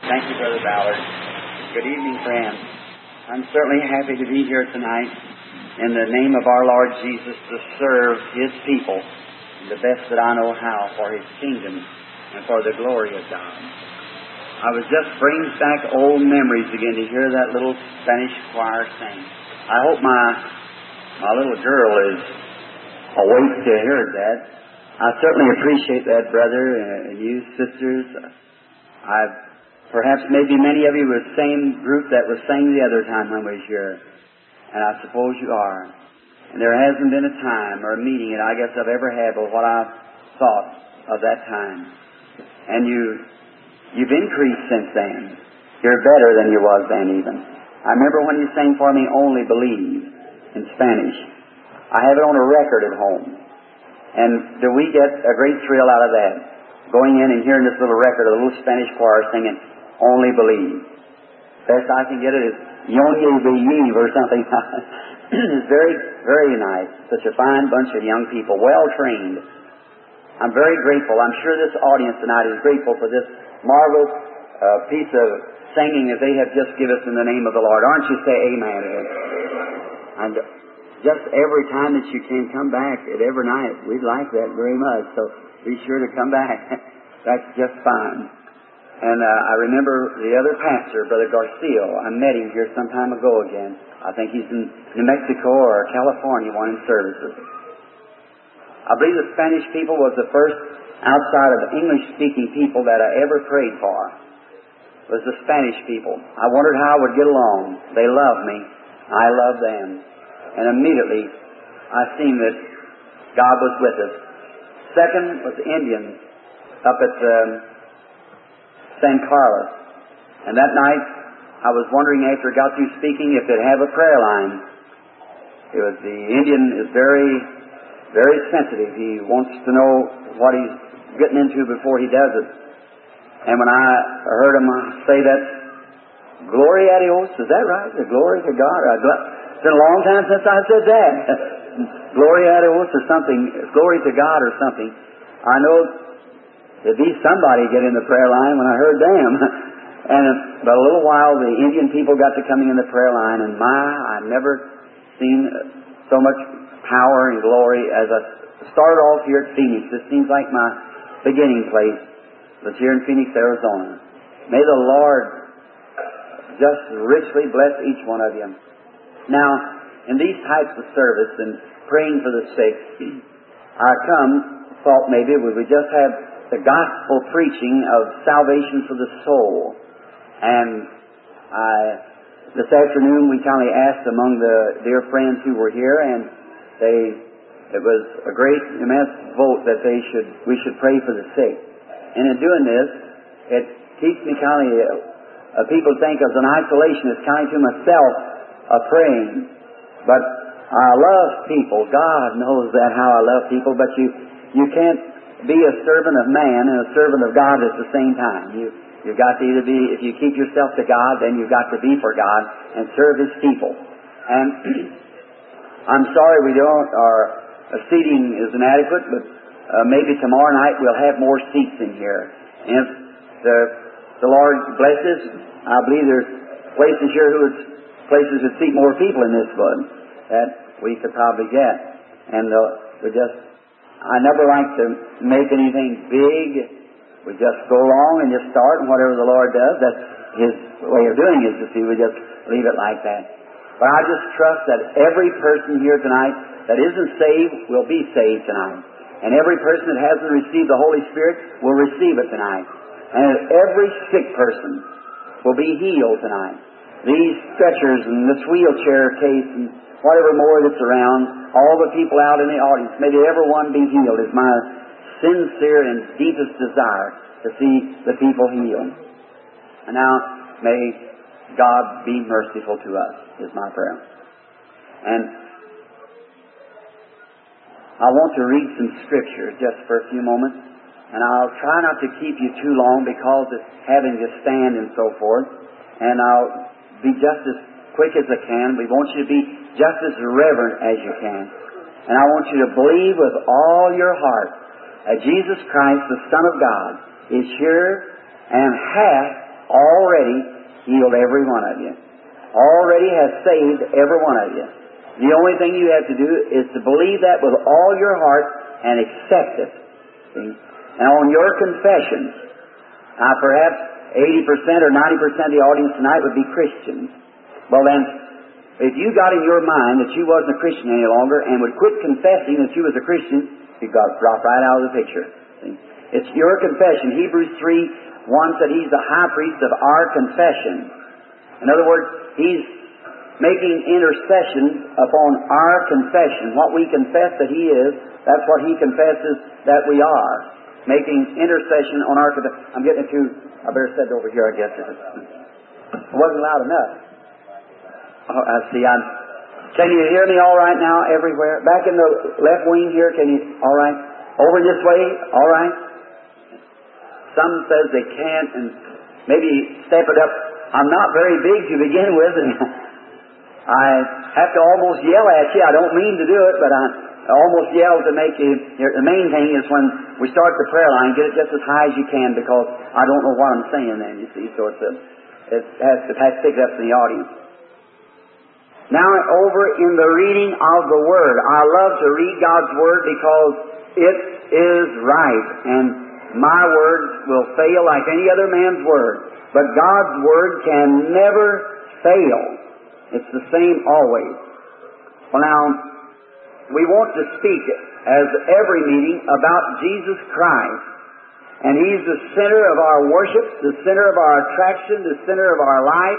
Thank you, Brother Ballard. Good evening, friends. I'm certainly happy to be here tonight in the name of our Lord Jesus to serve His people the best that I know how for His kingdom and for the glory of God. I was just brings back old memories again to hear that little Spanish choir sing. I hope my little girl is awake to hear that. I certainly appreciate that, brother, and you sisters. Perhaps maybe many of you were the same group that was sang the other time when we was here. And I suppose you are. And there hasn't been a time or a meeting that I guess I've ever had with what I've thought of that time. And you've increased since then. You're better than you was then even. I remember when you sang for me, Only Believe, in Spanish. I have it on a record at home. And do we get a great thrill out of that? Going in and hearing this little record of the little Spanish choir singing, Only Believe. Best I can get it is Yonye Believe or something. It's very, very nice. Such a fine bunch of young people, well trained. I'm very grateful. I'm sure this audience tonight is grateful for this marvelous piece of singing that they have just given us in the name of the Lord. Aren't you? Say amen. And just every time that you can come back at every night, we'd like that very much. So be sure to come back. That's just fine. And I remember the other pastor, Brother Garcia. I met him here some time ago again. I think he's in New Mexico or California, one in services. I believe the Spanish people was the first outside of the English-speaking people that I ever prayed for. Was the Spanish people. I wondered how I would get along. They loved me. I loved them. And immediately I seen that God was with us. Second was the Indians up at San Carlos. And that night I was wondering after I got through speaking if they'd have a prayer line. The Indian is very, very sensitive. He wants to know what he's getting into before he does it. And when I heard him say that, Gloria a Dios, is that right? The glory to God? It's been a long time since I said that. Gloria a Dios or something, glory to God or something. I know there'd be somebody get in the prayer line when I heard them. And but a little while the Indian people got to coming in the prayer line, and I've never seen so much power and glory as I started off here at Phoenix. This seems like my beginning place was here in Phoenix, Arizona. May the Lord just richly bless each one of you. Now, in these types of service and praying for the sick, I thought maybe we would just have the gospel preaching of salvation for the soul. And this afternoon we kindly asked among the dear friends who were here, and it was a great immense vote that we should pray for the sick. And in doing this, it keeps me people think as an isolationist, to myself praying. But I love people. God knows that how I love people. But you can't be a servant of man and a servant of God at the same time. You've got to either be, if you keep yourself to God, then you've got to be for God and serve His people. And I'm sorry our seating is inadequate, but maybe tomorrow night we'll have more seats in here. And if the Lord blesses, I believe there's places here places that seat more people in this one that we could probably get. And I never like to make anything big. We just go along and just start, and whatever the Lord does, that's His way of doing it. We just leave it like that. But I just trust that every person here tonight that isn't saved will be saved tonight. And every person that hasn't received the Holy Spirit will receive it tonight. And every sick person will be healed tonight. These stretchers and this wheelchair case and whatever more that's around, all the people out in the audience, may everyone be healed is my sincere and deepest desire to see the people healed. And now, may God be merciful to us, is my prayer. And I want to read some scripture just for a few moments. And I'll try not to keep you too long because of having to stand and so forth. And I'll be just as quick as I can. We want you to be just as reverent as you can. And I want you to believe with all your heart that Jesus Christ, the Son of God, is here and hath already healed every one of you. Already has saved every one of you. The only thing you have to do is to believe that with all your heart and accept it. See? And on your confession, perhaps 80% or 90% of the audience tonight would be Christians. Well then, if you got in your mind that you wasn't a Christian any longer and would quit confessing that you was a Christian, you've got to drop right out of the picture. See? It's your confession. Hebrews 3:1 said He's the high priest of our confession. In other words, He's making intercession upon our confession. What we confess that He is, that's what He confesses that we are. Making intercession on our confession. I'm getting it too... I better set it over here, I guess. It wasn't loud enough. Oh, I see. Can you hear me all right now everywhere? Back in the left wing here, can you... All right. Over this way, all right. Some says they can't, and maybe step it up. I'm not very big to begin with, and I have to almost yell at you. I don't mean to do it, but I almost yell to make you... The main thing is when we start the prayer line, get it just as high as you can, because I don't know what I'm saying then, you see. So it has to pick it up in the audience. Now, over in the reading of the Word, I love to read God's Word because it is right, and my words will fail like any other man's word. But God's Word can never fail. It's the same always. Well, now, we want to speak, as every meeting, about Jesus Christ. And He's the center of our worship, the center of our attraction, the center of our life.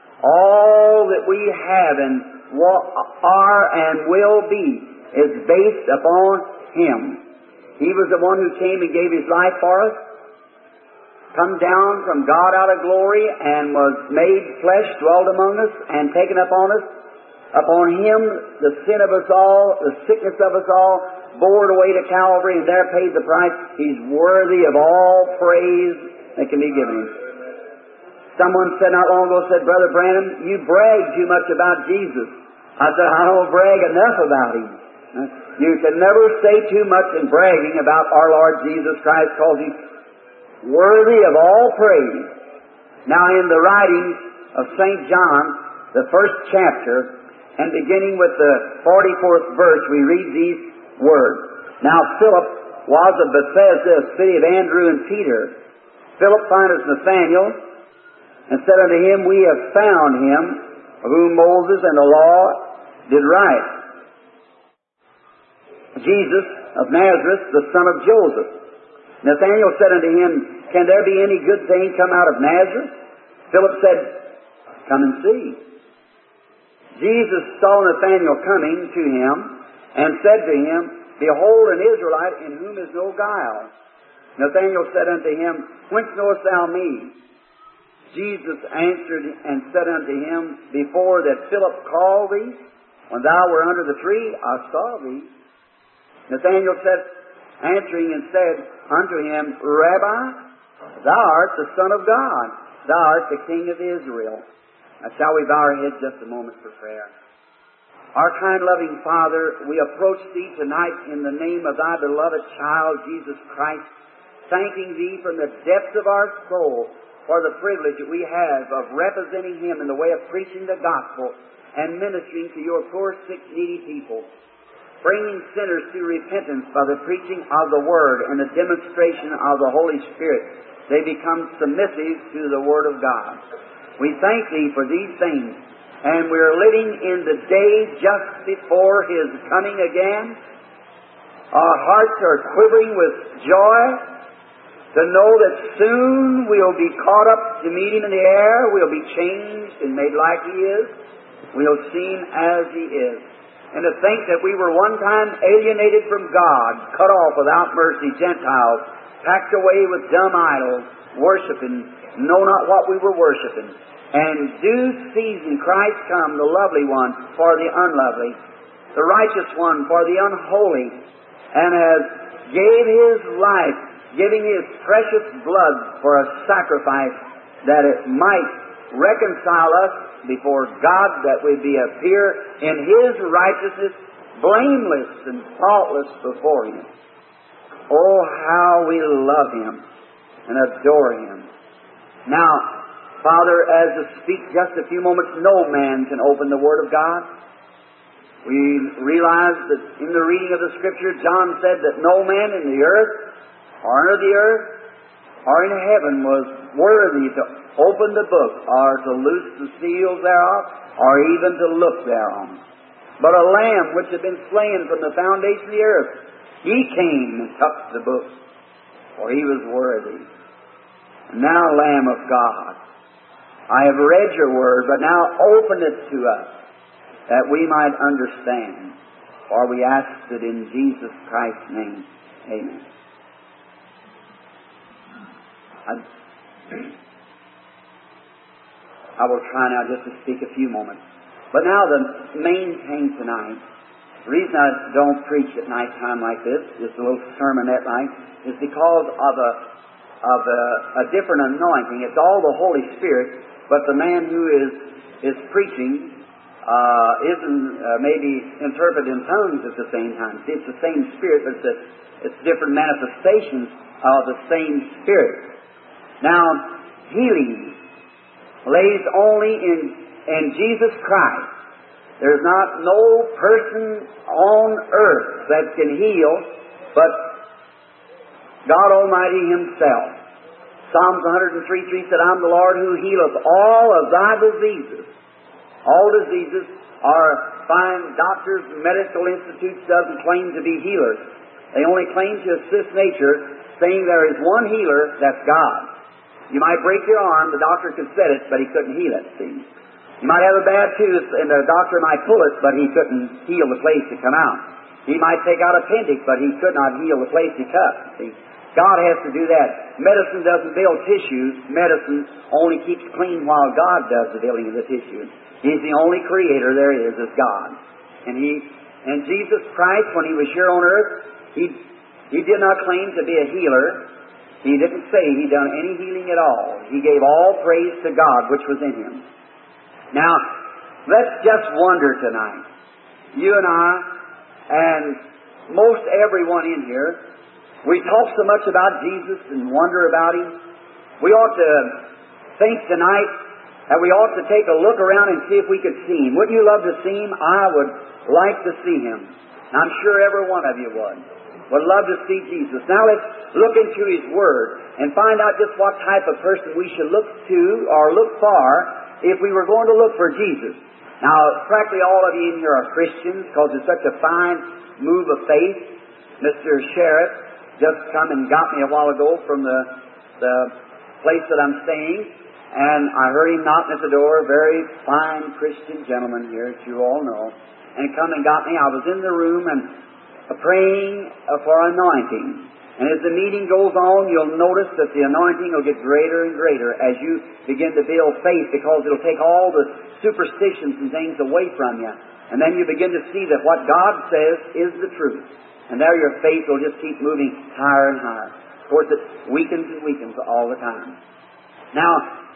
All that we have and are and will be is based upon Him. He was the one who came and gave His life for us, come down from God out of glory, and was made flesh, dwelt among us, and taken upon us. Upon Him, the sin of us all, the sickness of us all, bore it away to Calvary, and there paid the price. He's worthy of all praise that can be given Him. Someone said not long ago, said, Brother Branham, you brag too much about Jesus. I said, I don't brag enough about Him. You can never say too much in bragging about our Lord Jesus Christ, because He's worthy of all praise. Now, in the writings of St. John, the first chapter, and beginning with the 44th verse, we read these words. Now, Philip was of Bethsaida, a city of Andrew and Peter. Philip findeth Nathanael, and said unto him, We have found Him, of whom Moses and the law did write, Jesus of Nazareth, the son of Joseph. Nathanael said unto him, Can there be any good thing come out of Nazareth? Philip said, Come and see. Jesus saw Nathanael coming to him, and said to him, Behold, an Israelite in whom is no guile. Nathanael said unto him, Whence knowest thou me? Jesus answered and said unto him, Before that Philip called thee, when thou wert under the tree, I saw thee. Nathanael said, answering and said unto him, Rabbi, thou art the Son of God. Thou art the King of Israel. Now shall we bow our heads just a moment for prayer? Our kind, loving Father, we approach Thee tonight in the name of Thy beloved child, Jesus Christ, thanking Thee from the depths of our soul for the privilege that we have of representing Him in the way of preaching the gospel and ministering to Your poor, sick, needy people, bringing sinners to repentance by the preaching of the Word and the demonstration of the Holy Spirit. They become submissive to the Word of God. We thank Thee for these things, and we're living in the day just before His coming again. Our hearts are quivering with joy to know that soon we'll be caught up to meet Him in the air. We'll be changed and made like He is. We'll see Him as He is. And to think that we were one time alienated from God, cut off without mercy, Gentiles, packed away with dumb idols, worshiping, know not what we were worshiping. And due season Christ come, the lovely one for the unlovely, the righteous one for the unholy, and has gave His life, giving His precious blood for a sacrifice that it might reconcile us before God, that we be appear in His righteousness, blameless and faultless before Him. Oh, how we love Him and adore Him. Now, Father, as to speak just a few moments, no man can open the Word of God. We realize that in the reading of the Scripture, John said that no man in the earth, or under the earth, or in heaven was worthy to open the book, or to loose the seals thereof, or even to look thereon. But a Lamb which had been slain from the foundation of the earth, He came and took the book, for He was worthy. And now, Lamb of God, I have read your word, but now open it to us, that we might understand. For we ask it in Jesus Christ's name. Amen. I will try now just to speak a few moments. But now the main thing tonight, the reason I don't preach at night time like this, just a little sermonette like, is because of a different anointing. It's all the Holy Spirit, but the man who is preaching isn't maybe interpreted in tongues at the same time. See, it's the same Spirit, but it's different manifestations of the same Spirit. Now, healing lays only in Jesus Christ. There's not no person on earth that can heal but God Almighty Himself. Psalms 103:3 said, I'm the Lord who healeth all of thy diseases. All diseases are fine. Doctors, medical institutes doesn't claim to be healers. They only claim to assist nature, saying there is one healer, that's God. You might break your arm, the doctor could set it, but he couldn't heal it, see. You might have a bad tooth, and the doctor might pull it, but he couldn't heal the place to come out. He might take out appendix, but he could not heal the place he cut, see. God has to do that. Medicine doesn't build tissues. Medicine only keeps clean while God does the building of the tissue. He's the only creator there is God. And Jesus Christ, when He was here on earth, He did not claim to be a healer. He didn't say He done any healing at all. He gave all praise to God which was in Him. Now, let's just wonder tonight. You and I, and most everyone in here, we talk so much about Jesus and wonder about Him. We ought to think tonight that we ought to take a look around and see if we could see Him. Wouldn't you love to see Him? I would like to see Him. And I'm sure every one of you would love to see Jesus. Now let's look into His Word and find out just what type of person we should look to or look for if we were going to look for Jesus. Now, practically all of you in here are Christians because it's such a fine move of faith. Mr. Sheriff just come and got me a while ago from the place that I'm staying, and I heard him knocking at the door, a very fine Christian gentleman here, as you all know, and he come and got me. I was in the room and praying for anointing. And as the meeting goes on, you'll notice that the anointing will get greater and greater as you begin to build faith, because it'll take all the superstitions and things away from you. And then you begin to see that what God says is the truth. And there your faith will just keep moving higher and higher. Of course, it weakens and weakens all the time. Now,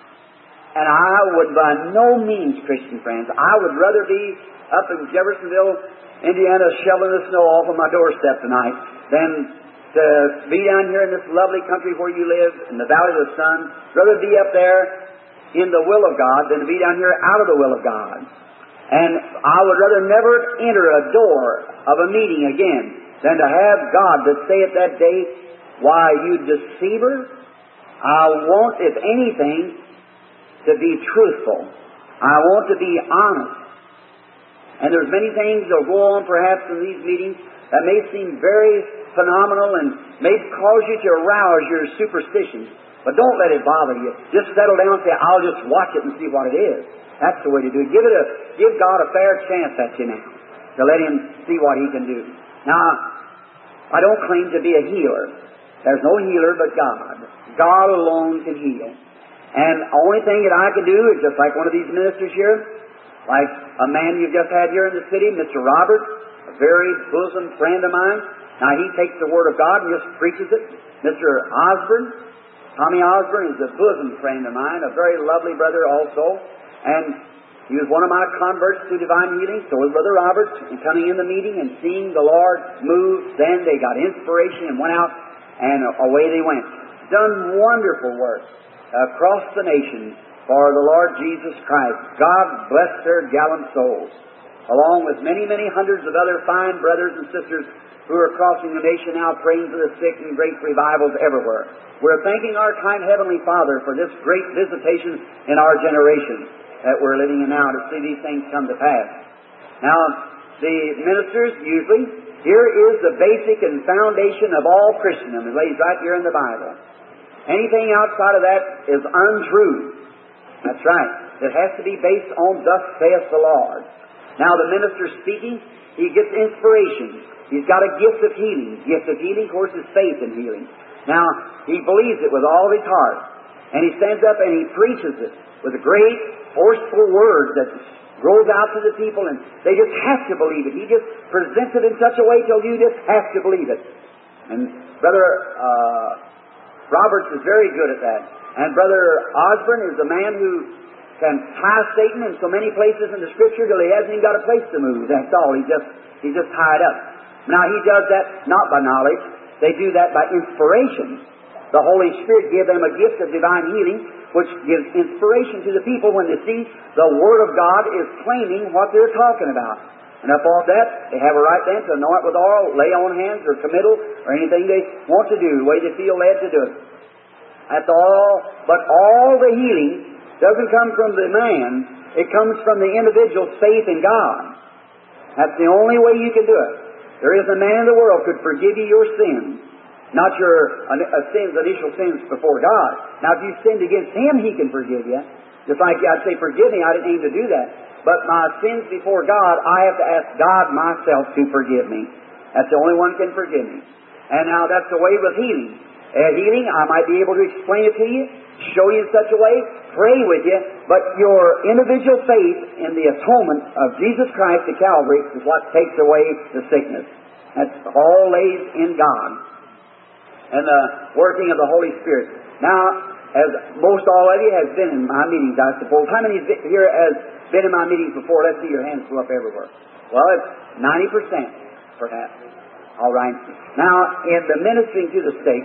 and I would by no means, Christian friends, I would rather be up in Jeffersonville, Indiana, shoveling the snow off of my doorstep tonight than to be down here in this lovely country where you live, in the Valley of the Sun. Rather be up there in the will of God than to be down here out of the will of God. And I would rather never enter a door of a meeting again than to have God to say at that day, why, you deceiver, I want, if anything, to be truthful. I want to be honest. And there's many things that will go on perhaps in these meetings that may seem very phenomenal and may cause you to arouse your superstitions. But don't let it bother you. Just settle down and say, I'll just watch it and see what it is. That's the way to do it. Give God a fair chance at you now, to let Him see what He can do. Now, I don't claim to be a healer. There's no healer but God. God alone can heal. And the only thing that I can do is just like one of these ministers here, like a man you've just had here in the city, Mr. Robert, a very bosom friend of mine. Now, he takes the Word of God and just preaches it. Mr. Osborne, Tommy Osborne, is a bosom friend of mine, a very lovely brother also. And he was one of my converts to divine healing. So was Brother Robert. And coming in the meeting and seeing the Lord move, then they got inspiration and went out, and away they went. Done wonderful work across the nation for the Lord Jesus Christ. God bless their gallant souls, along with many, many hundreds of other fine brothers and sisters who are crossing the nation now, praying for the sick and great revivals everywhere. We're thanking our kind Heavenly Father for this great visitation in our generation that we're living in now to see these things come to pass. Now, the ministers usually, here is the basic and foundation of all Christendom. It lays right here in the Bible. Anything outside of that is untrue. That's right. It has to be based on thus saith the Lord. Now, the minister speaking, he gets inspiration. He's got a gift of healing. Gift of healing, of course, is faith in healing. Now, he believes it with all his heart. And he stands up and he preaches it with a great, forceful word that goes out to the people, and they just have to believe it. He just presents it in such a way till you just have to believe it. And Brother Roberts is very good at that. And Brother Osborne is a man who can tie Satan in so many places in the Scripture till he hasn't even got a place to move. That's all. He's just tied up. Now, he does that not by knowledge. They do that by inspiration. The Holy Spirit gave them a gift of divine healing, which gives inspiration to the people when they see the Word of God is claiming what they're talking about. And upon that, they have a right then to anoint with oil, lay on hands, or committal, or anything they want to do, the way they feel led to do it. That's all. But all the healing doesn't come from the man. It comes from the individual's faith in God. That's the only way you can do it. There is a man in the world could forgive you your sins, not your initial sins before God. Now, if you sinned against Him, He can forgive you. Just like I'd say, forgive me, I didn't aim to do that. But my sins before God, I have to ask God myself to forgive me. That's the only one who can forgive me. And now that's the way with healing. Healing, I might be able to explain it to you, show you in such a way, pray with you, but your individual faith in the atonement of Jesus Christ at Calvary is what takes away the sickness. That's all lays in God and the working of the Holy Spirit. Now, as most all of you has been in my meetings, I suppose. How many here has been in my meetings before? Let's see your hands go up everywhere. Well, it's 90%, perhaps. All right. Now, in the ministering to the state,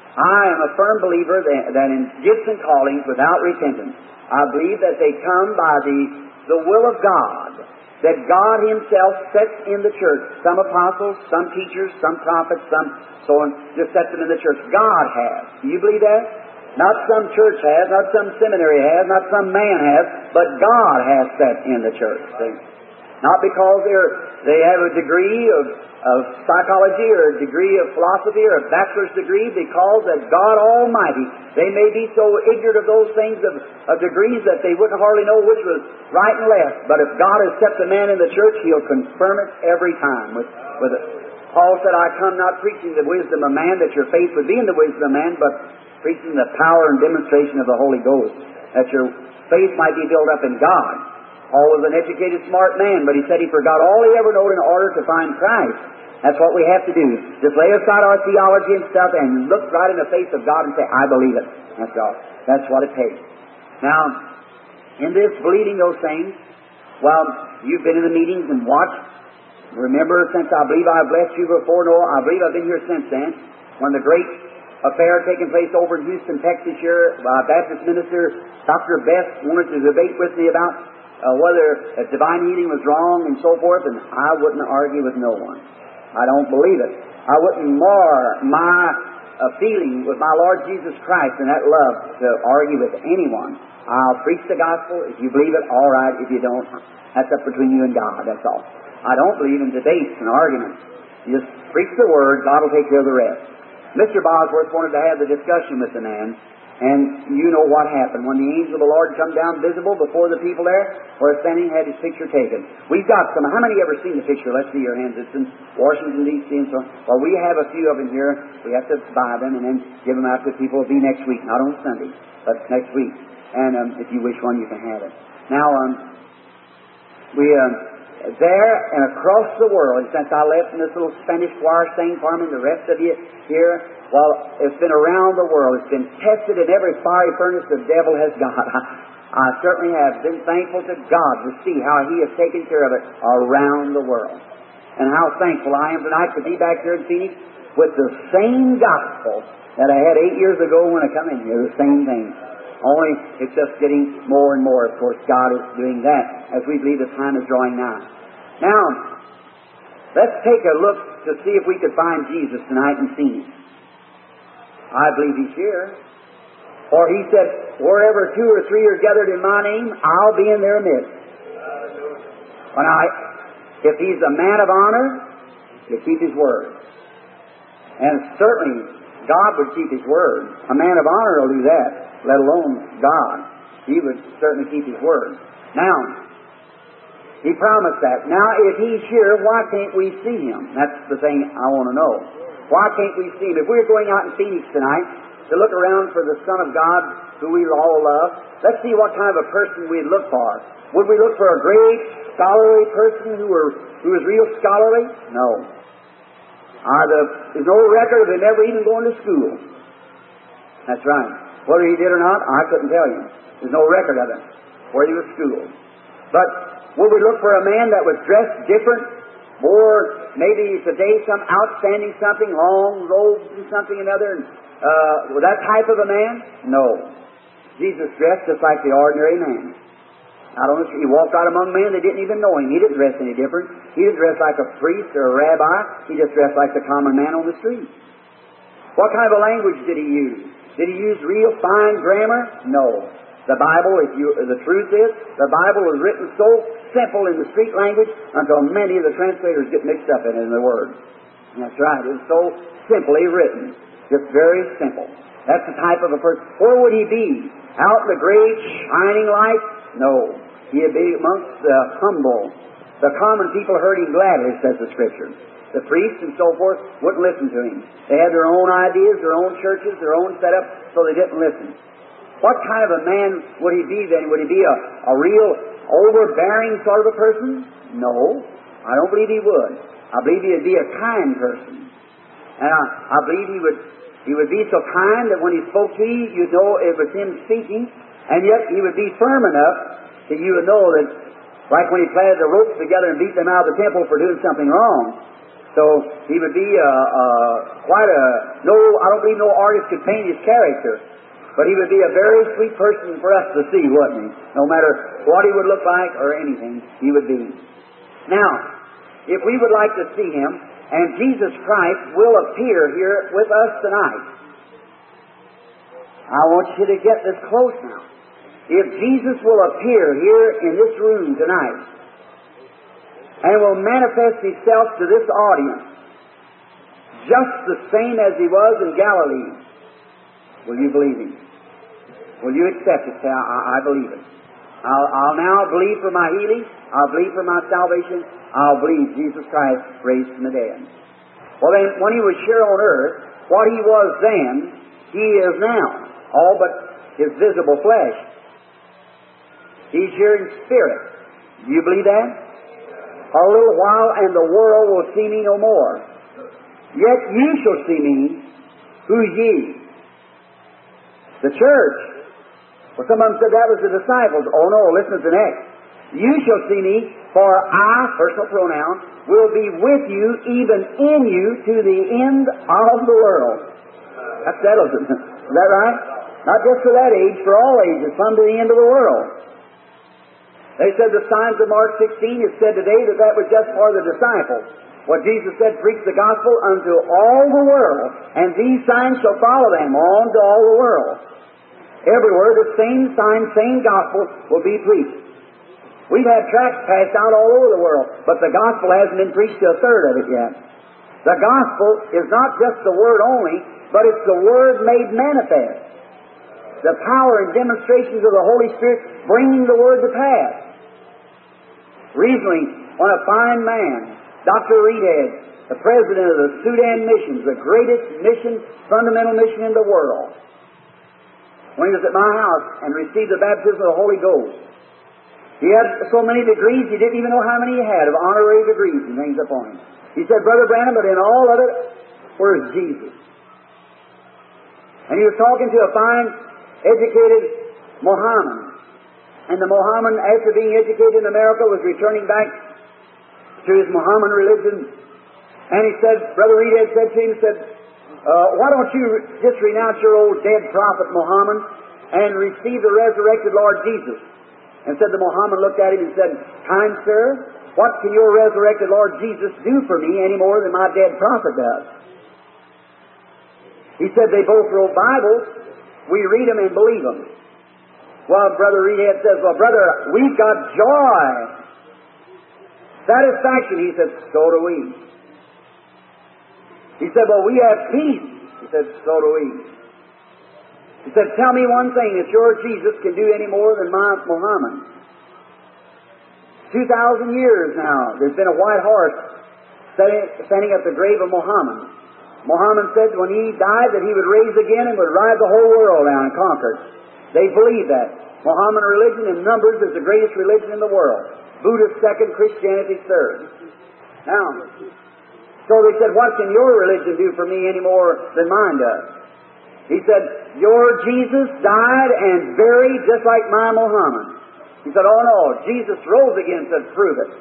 I am a firm believer that in gifts and callings without repentance, I believe that they come by the will of God, that God Himself sets in the church. Some apostles, some teachers, some prophets, some so on, just sets them in the church. God has. Do you believe that? Not some church has, not some seminary has, not some man has, but God has set in the church. See? Not because they have a degree of psychology or a degree of philosophy or a bachelor's degree, because that God Almighty, they may be so ignorant of those things of degrees that they wouldn't hardly know which was right and left. But if God has kept a man in the church, He'll confirm it every time with it. Paul said, I come not preaching the wisdom of man, that your faith would be in the wisdom of man, but preaching the power and demonstration of the Holy Ghost, that your faith might be built up in God. Paul was an educated, smart man, but he said he forgot all he ever knowed in order to find Christ. That's what we have to do. Just lay aside our theology and stuff and look right in the face of God and say, I believe it. That's all. That's what it takes. Now, in this believing those things, well, you've been in the meetings and watched. Remember, since I believe I've blessed you before, no, I believe I've been here since then, when the great affair taking place over in Houston, Texas here, Baptist minister Dr. Best wanted to debate with me about whether divine healing was wrong and so forth, and I wouldn't argue with no one. I don't believe it. I wouldn't mar my feeling with my Lord Jesus Christ and that love to argue with anyone. I'll preach the gospel. If you believe it, all right. If you don't, that's up between you and God. That's all. I don't believe in debates and arguments. You just preach the Word, God will take care of the rest. Mr. Bosworth wanted to have the discussion with the man, and you know what happened. When the angel of the Lord come down visible before the people there, where standing had his picture taken. We've got some. How many ever seen the picture? Let's see your hands. It's in Washington, D.C. and so on. Well, we have a few of them here. We have to buy them and then give them out to people. It'll be next week, not on Sunday, but next week. And if you wish one, you can have it. Now, there and across the world, and since I left in this little Spanish choir thing for me, the rest of you here, well, it's been around the world. It's been tested in every fiery furnace the devil has got. I certainly have been thankful to God to see how He has taken care of it around the world. And how thankful I am tonight to be back here in Phoenix with the same gospel that I had 8 years ago when I come in here, the same thing. Only it's just getting more and more. Of course, God is doing that as we believe the time is drawing nigh. Now, let's take a look to see if we could find Jesus tonight and see Him. I believe He's here. For He said, wherever two or three are gathered in my name, I'll be in their midst. If He's a man of honor, He'll keep His word. And certainly, God would keep His word. A man of honor will do that, let alone God. He would certainly keep His word. Now, He promised that. Now, if He's here, why can't we see Him? That's the thing I want to know. Why can't we see Him? If we're going out in Phoenix tonight to look around for the Son of God, who we all love, let's see what kind of a person we'd look for. Would we look for a great, scholarly person who was real scholarly? No. There's no record of him ever even going to school. That's right. Whether he did or not, I couldn't tell you. There's no record of him where he was schooled. But would we look for a man that was dressed different? More, maybe today, some outstanding something, long robes and something another. Was that type of a man? No. Jesus dressed just like the ordinary man. He walked out among men, they didn't even know Him. He didn't dress any different. He didn't dress like a priest or a rabbi. He just dressed like the common man on the street. What kind of a language did He use? Did He use real fine grammar? No. The Bible, the truth is, the Bible was written so simple in the street language until many of the translators get mixed up in the word. And that's right. It was so simply written. Just very simple. That's the type of a person. Where would He be? Out in the great shining light? No. He'd be amongst the humble. The common people heard Him gladly, says the Scripture. The priests and so forth wouldn't listen to Him. They had their own ideas, their own churches, their own setup, so they didn't listen. What kind of a man would He be then? Would He be a real overbearing sort of a person? No. I don't believe He would. I believe He would be a kind person. And I believe He would be so kind that when He spoke to you, you'd know it was Him speaking, and yet He would be firm enough that you would know that, like when He planted the ropes together and beat them out of the temple for doing something wrong. So He would be I don't believe no artist could paint His character, but He would be a very sweet person for us to see, wouldn't He? No matter what He would look like or anything, He would be. Now, if we would like to see Him, and Jesus Christ will appear here with us tonight. I want you to get this close now. If Jesus will appear here in this room tonight and will manifest Himself to this audience just the same as He was in Galilee, will you believe Him? Will you accept it? Say, I believe it. I'll now believe for my healing. I'll believe for my salvation. I'll believe Jesus Christ raised from the dead. Well then, when He was here on earth, what He was then, He is now. All but His visible flesh. He's here in spirit. Do you believe that? A little while and the world will see me no more. Yet you shall see me. Who's ye? The church. Well, some of them said that was the disciples. Oh no, listen to the next. You shall see me, for I, personal pronoun, will be with you, even in you, to the end of the world. That settles it. Is that right? Not just for that age, for all ages, from to the end of the world. They said the signs of Mark 16, it said today that was just for the disciples. What Jesus said, preach the gospel unto all the world, and these signs shall follow them on to all the world. Everywhere the same sign, same gospel will be preached. We've had tracts passed out all over the world, but the gospel hasn't been preached to a third of it yet. The gospel is not just the word only, but it's the word made manifest. The power and demonstrations of the Holy Spirit bringing the word to pass. Recently, when a fine man, Dr. Reedhead, the president of the Sudan Missions, the greatest fundamental mission in the world, when he was at my house and received the baptism of the Holy Ghost, he had so many degrees, he didn't even know how many he had of honorary degrees and things upon him. He said, Brother Branham, but in all of it, where's Jesus? And he was talking to a fine, educated Mohammedan. And the Mohammedan, after being educated in America, was returning back to his Mohammedan religion. And he said, Brother Reedhead said to him, why don't you just renounce your old dead prophet Muhammad and receive the resurrected Lord Jesus. And said the Muhammad looked at him and said, "Kind sir, what can your resurrected Lord Jesus do for me any more than my dead prophet does?" He said, "They both wrote Bibles. We read them and believe them." Well, Brother Reedhead says, "Well, brother, we've got joy, satisfaction." He said, "So do we." He said, "Well, we have peace." He said, "So do we." He said, "Tell me one thing, if your Jesus can do any more than my Muhammad." 2,000 years now, there's been a white horse standing at the grave of Muhammad. Muhammad said when he died that he would rise again and would ride the whole world down and conquer it. They believe that. Mohammedan religion in numbers is the greatest religion in the world. Buddha second, Christianity third. Now, so they said, "What can your religion do for me any more than mine does?" He said, "Your Jesus died and buried just like my Muhammad." He said, "Oh no, Jesus rose again." Said, "Prove it."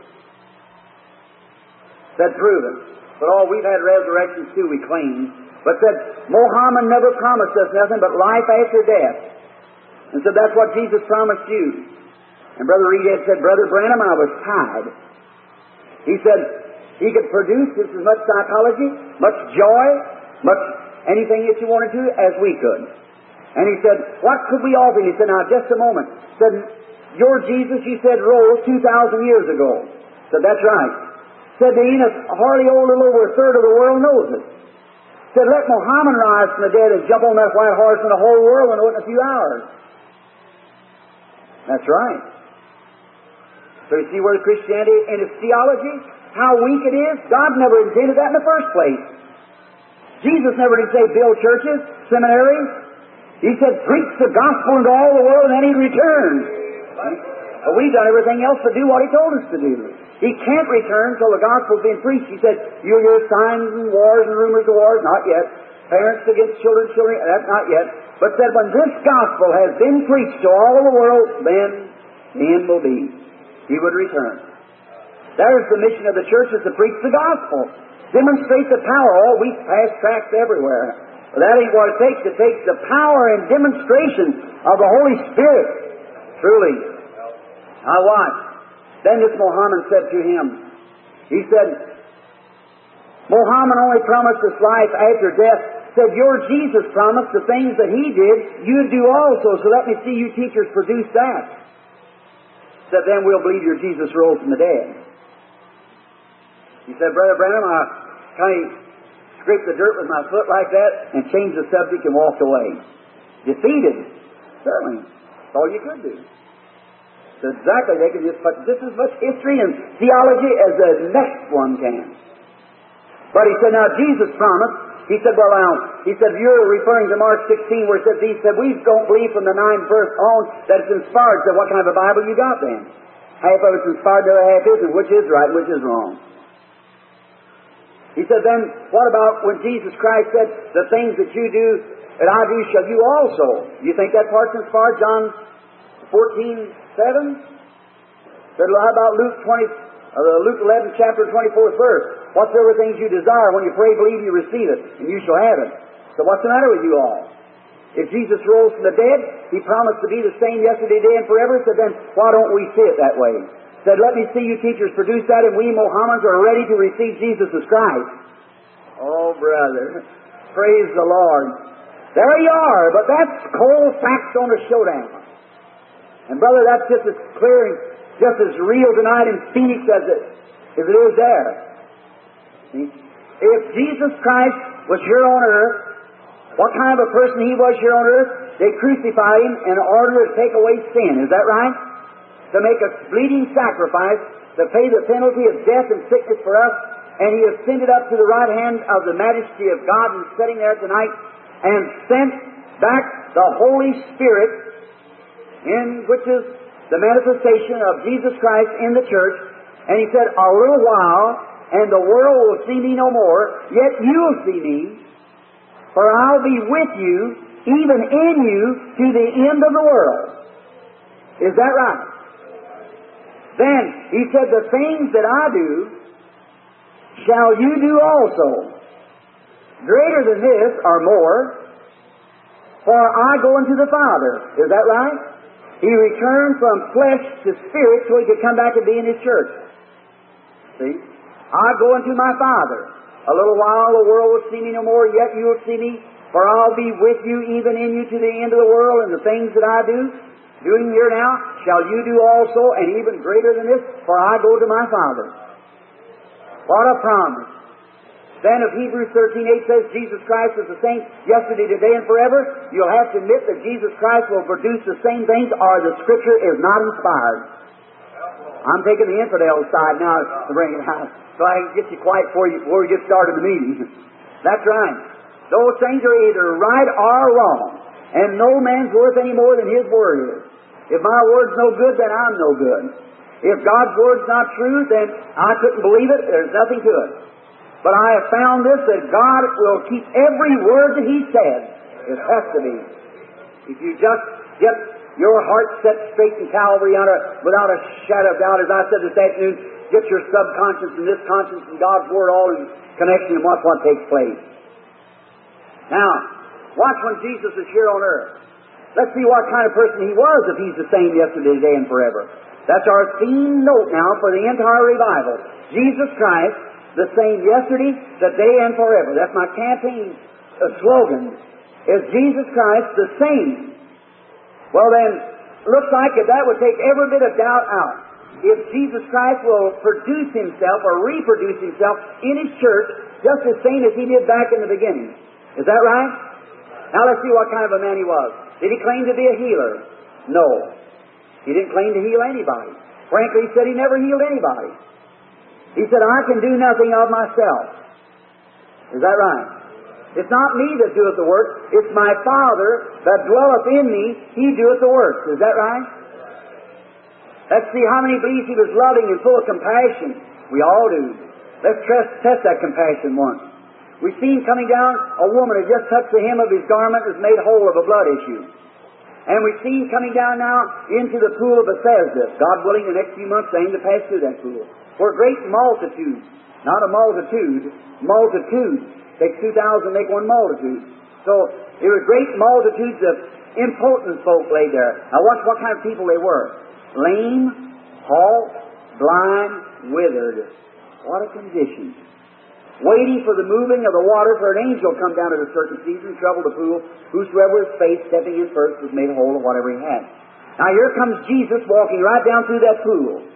Said, "Prove it." But oh, we've had resurrections too, we claim. But said, Muhammad never promised us nothing but life after death. And so that's what Jesus promised you. And Brother Reedhead said, "Brother Branham, I was tied." He said he could produce just as much psychology, much joy, much anything that you wanted to, as we could. And he said, "What could we offer?" He said, "Now, just a moment." He said, "Your Jesus," you said, "rose 2,000 years ago." I said, "That's right." Said, "There ain't hardly a little over a third of the world knows it." Said, "Let Muhammad rise from the dead and jump on that white horse and the whole world will know it in a few hours." That's right. So you see where Christianity and its theology, how weak it is? God never intended that in the first place. Jesus never did say build churches, seminaries. He said preach the gospel into all the world and then He'd return. But we've done everything else to do what He told us to do. He can't return till the gospel's been preached. He said, "You'll hear signs and wars and rumors of wars." Not yet. Parents against children, that's not yet. But said, when this gospel has been preached to all the world, then the end will be. He would return. There's the mission of the church, is to preach the gospel. Demonstrate the power. Oh, we pass tracts everywhere. But that ain't what it takes. It takes the power and demonstration of the Holy Spirit. Truly. Now watch. Then this Muhammad said to him, he said, Muhammad only promised us life after death. Said, your Jesus promised the things that He did, you'd do also. So let me see you teachers produce that. Said, then we'll believe your Jesus rose from the dead. He said, Brother Branham, I kind of scraped the dirt with my foot like that and changed the subject and walked away. Defeated. Certainly. That's all you could do. So exactly, they could just put just as much history and theology as the next one can. But he said, now Jesus promised. He said, well, now, he said, you're referring to Mark 16 where it says, he said, we don't believe from the 9th verse on that it's inspired. So what kind of a Bible you got then? Half of it's inspired, the other half isn't. Which is right, which is wrong? He said, then what about when Jesus Christ said, the things that you do, that I do, shall you also? You think that part's inspired? John 14:7? Said, well, how about Luke 11, chapter 24th verse? Whatsoever things you desire, when you pray, believe you receive it, and you shall have it. So what's the matter with you all? If Jesus rose from the dead, He promised to be the same yesterday, today, and forever. So then, why don't we see it that way? Said, let me see you teachers produce that, and we Mohammedans are ready to receive Jesus as Christ. Oh, brother. Praise the Lord. There you are, but that's cold facts on a showdown. And brother, that's just as clear and just as real tonight in Phoenix as it is there. See? If Jesus Christ was here on earth, what kind of a person He was here on earth? They crucified Him in order to take away sin. Is that right? To make a bleeding sacrifice, to pay the penalty of death and sickness for us. And He ascended up to the right hand of the majesty of God and sitting there tonight and sent back the Holy Spirit, in which is the manifestation of Jesus Christ in the church. And He said, a little while, and the world will see me no more, yet you'll see me, for I'll be with you, even in you, to the end of the world. Is that right? Then He said, the things that I do, shall you do also. Greater than this, or more. For I go unto the Father. Is that right? He returned from flesh to spirit so He could come back and be in His church. See? I go unto my Father. A little while the world will see me no more, yet you will see me. For I'll be with you, even in you, to the end of the world, and the things that I do, doing here now, shall you do also, and even greater than this, for I go to my Father. What a promise. Then of Hebrews 13:8 says Jesus Christ is the same yesterday, today, and forever. You'll have to admit that Jesus Christ will produce the same things, or the Scripture is not inspired. I'm taking the infidel side now to bring it out, so I can get you quiet before we get started the meeting. That's right. Those things are either right or wrong, and no man's worth any more than his word is. If my word's no good, then I'm no good. If God's word's not true, then I couldn't believe it. There's nothing to it. But I have found this, that God will keep every word that He said. It has to be. If you just get your heart set straight in Calvary without a shadow of doubt, as I said this afternoon, get your subconscious and this conscience and God's Word all in connection and watch what takes place. Now, watch when Jesus is here on earth. Let's see what kind of person He was if He's the same yesterday, today, and forever. That's our theme note now for the entire revival. Jesus Christ, the same yesterday, today, and forever. That's my campaign slogan. Is Jesus Christ the same? Well then, looks like that would take every bit of doubt out. If Jesus Christ will produce Himself or reproduce Himself in His church just the same as He did back in the beginning. Is that right? Now let's see what kind of a man He was. Did He claim to be a healer? No. He didn't claim to heal anybody. Frankly, He said He never healed anybody. He said, I can do nothing of myself. Is that right? It's not me that doeth the work. It's my Father that dwelleth in me. He doeth the work. Is that right? Let's see how many believe He was loving and full of compassion. We all do. Let's test that compassion once. We've seen coming down a woman who just touched the hem of His garment was made whole of a blood issue. And we've seen coming down now into the pool of Bethesda. God willing, the next few months they aim to pass through that pool. For a great multitude, not a multitude, multitude. Takes 2,000 to make one multitude. So there were great multitudes of impotent folk laid there. Now watch what kind of people they were. Lame, halt, blind, withered. What a condition. Waiting for the moving of the water, for an angel come down at a certain season, trouble the pool. Whosoever was faith, stepping in first, was made whole of whatever he had. Now here comes Jesus walking right down through that pool.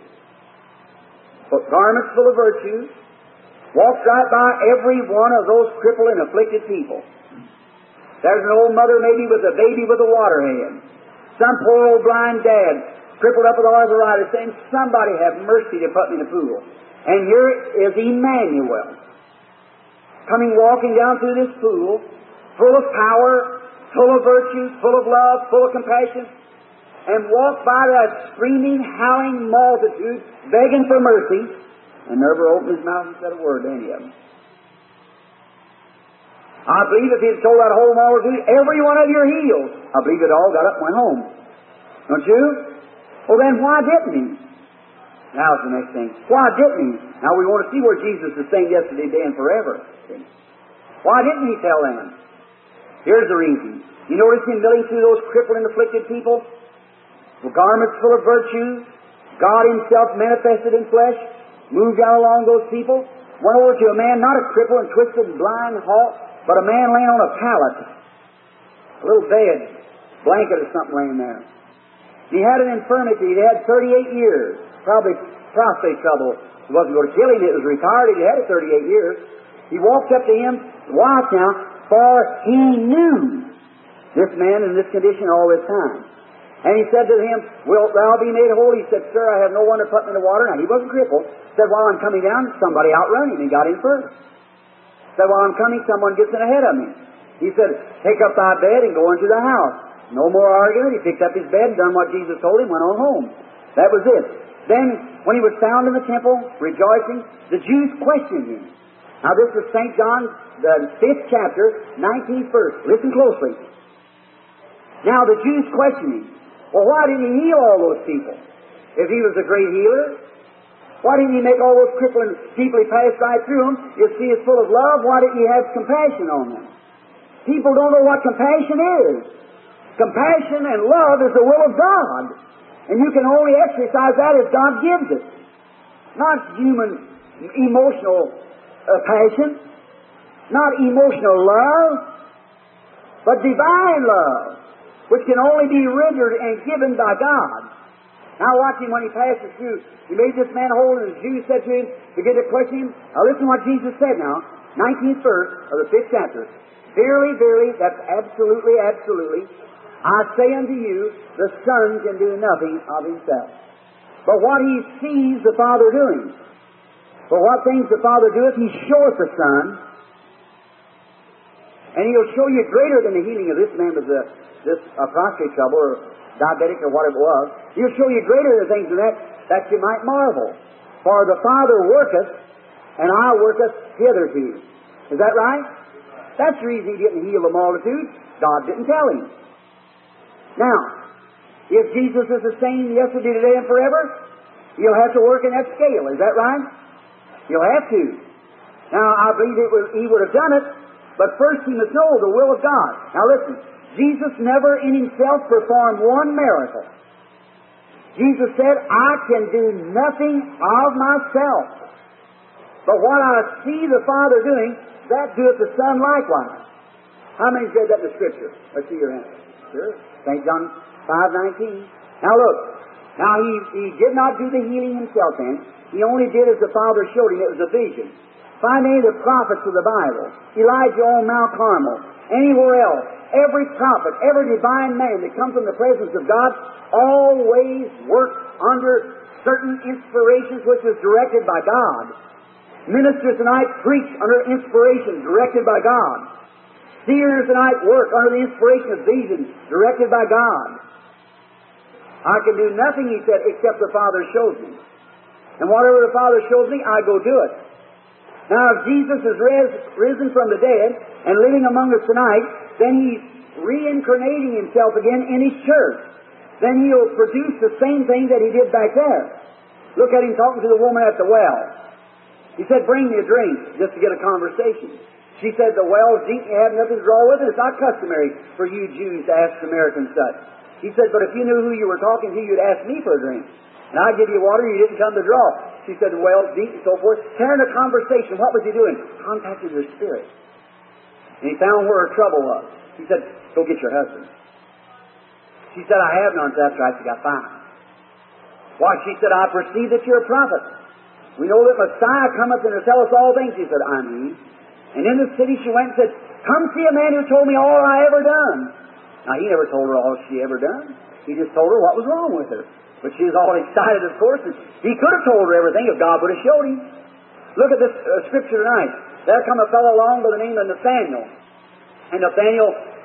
Put garments full of virtue, walks right by every one of those crippled and afflicted people. There's an old mother maybe with a baby with a water head. Some poor old blind dad, crippled up with arthritis, saying, somebody have mercy to put me in the pool. And here is Emmanuel, coming walking down through this pool, full of power, full of virtue, full of love, full of compassion, and walked by that screaming, howling multitude, begging for mercy, and never opened His mouth and said a word to any of them. I believe if He had told that whole multitude, every one of you are healed, I believe it all got up and went home. Don't you? Well then, why didn't He? Now's the next thing. Why didn't He? Now we want to see where Jesus is the same yesterday, today, and forever. See? Why didn't He tell them? Here's the reason. You notice Him milling through those crippled and afflicted people? With garments full of virtue, God Himself manifested in flesh, moved down along those people, went over to a man, not a cripple and twisted and blind and halt, but a man laying on a pallet, a little bed, blanket or something laying there. He had an infirmity. He had 38 years, probably prostate trouble. It wasn't going to kill him. It was retarded. He had it 38 years. He walked up to him, watch now, for he knew this man in this condition all this time. And he said to him, wilt thou be made whole? He said, sir, I have no one to put me in the water. Now, he wasn't crippled. He said, while I'm coming down, somebody outrun him and got him first. He said, while I'm coming, someone gets in ahead of me. He said, take up thy bed and go into the house. No more argument. He picked up his bed and done what Jesus told him, went on home. That was it. Then, when he was found in the temple, rejoicing, the Jews questioned him. Now, this is St. John, the 5th chapter, 19th verse. Listen closely. Now, the Jews questioned him. Well, why didn't He heal all those people? If He was a great healer, why didn't He make all those crippling people He passed right through them? If He is full of love, why didn't He have compassion on them? People don't know what compassion is. Compassion and love is the will of God. And you can only exercise that as God gives it. Not human emotional passion, not emotional love, but divine love, which can only be rendered and given by God. Now watch him when he passes through. He made this man whole, and the Jews said to him, begin to question him. Now listen what Jesus said now, 19th verse of the 5th chapter. Verily, verily, that's absolutely, absolutely, I say unto you, the Son can do nothing of himself, but what he sees the Father doing. For what things the Father doeth, he showeth the Son, and he'll show you greater than the healing of this man with this prostate trouble, or diabetic, or whatever it was. He'll show you greater than things than that you might marvel. For the Father worketh, and I worketh hitherto. Is that right? That's the reason he didn't heal the multitude. God didn't tell him. Now, if Jesus is the same yesterday, today, and forever, you'll have to work in that scale. Is that right? You'll have to. Now, I believe he would have done it, but first he must know the will of God. Now listen, Jesus never in himself performed one miracle. Jesus said, I can do nothing of myself, but what I see the Father doing, that doeth the Son likewise. How many said that in the Scripture? Let's see your answer. Sure. St. John 5:19. Now look, now he did not do the healing himself then. He only did as the Father showed him. It was a vision. Find any of the prophets of the Bible, Elijah on Mount Carmel, anywhere else, every prophet, every divine man that comes from the presence of God always worked under certain inspirations which was directed by God. Ministers tonight preach under inspiration directed by God. Seers tonight work under the inspiration of visions directed by God. I can do nothing, he said, except the Father shows me. And whatever the Father shows me, I go do it. Now, if Jesus is risen from the dead and living among us tonight, then he's reincarnating himself again in his church. Then he'll produce the same thing that he did back there. Look at him talking to the woman at the well. He said, bring me a drink, just to get a conversation. She said, the well's deep, you have nothing to draw with it. It's not customary for you Jews to ask Samaritans such. He said, but if you knew who you were talking to, you'd ask me for a drink. And I'd give you water, you didn't come to draw. She said, the well's deep, and so forth. Carrying a conversation. What was he doing? Contacted her spirit. And he found where her trouble was. He said, go get your husband. She said, I have none. That's right, you got 5. Why, she said, I perceive that you're a prophet. We know that Messiah cometh and to tell us all things. He said, I'm he. And in the city she went and said, come see a man who told me all I ever done. Now, he never told her all she ever done. He just told her what was wrong with her. But she was all excited, of course. And he could have told her everything if God would have showed him. Look at this scripture tonight. There come a fellow along by the name of Nathaniel. And Nathaniel,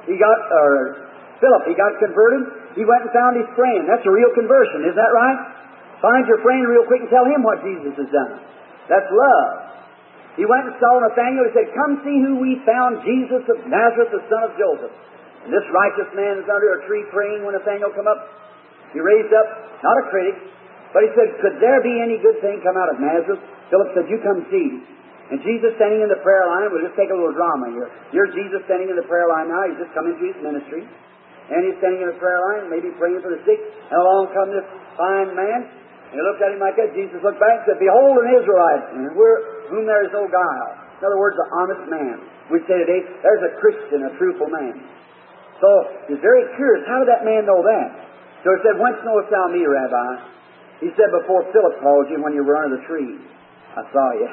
Philip, he got converted. He went and found his friend. That's a real conversion, isn't that right? Find your friend real quick and tell him what Jesus has done. That's love. He went and saw Nathaniel. He said, come see who we found, Jesus of Nazareth, the son of Joseph. And this righteous man is under a tree praying when Nathaniel come up. He raised up, not a critic, but he said, could there be any good thing come out of Nazareth? Philip said, you come see. And Jesus standing in the prayer line, we'll just take a little drama here. Here's Jesus standing in the prayer line now. He's just come into his ministry. And he's standing in the prayer line, maybe praying for the sick. And along comes this fine man. And he looked at him like that. Jesus looked back and said, behold an Israelite, whom there is no guile. In other words, an honest man. We say today, there's a Christian, a truthful man. So he's very curious. How did that man know that? So he said, whence knowest thou me, Rabbi? He said, before Philip called you when you were under the tree, I saw you.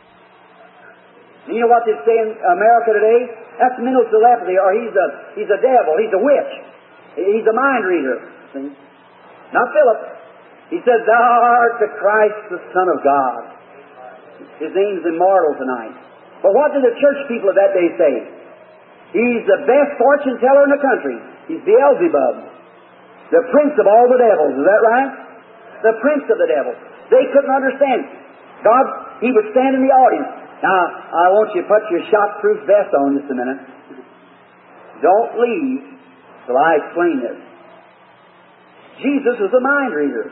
And you know what they say in America today? That's mental telepathy, or he's a devil, he's a witch, he's a mind reader. See? Not Philip. He said, thou art the Christ, the Son of God. His name's immortal tonight. But what did the church people of that day say? He's the best fortune teller in the country. He's Beelzebub, the prince of all the devils. Is that right? The prince of the devils. They couldn't understand. God, he would stand in the audience. Now, I want you to put your shock-proof vest on just a minute. Don't leave till I explain this. Jesus was a mind reader.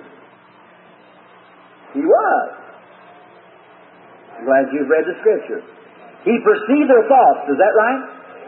He was. I'm glad you've read the Scripture. He perceived their thoughts. Is that right?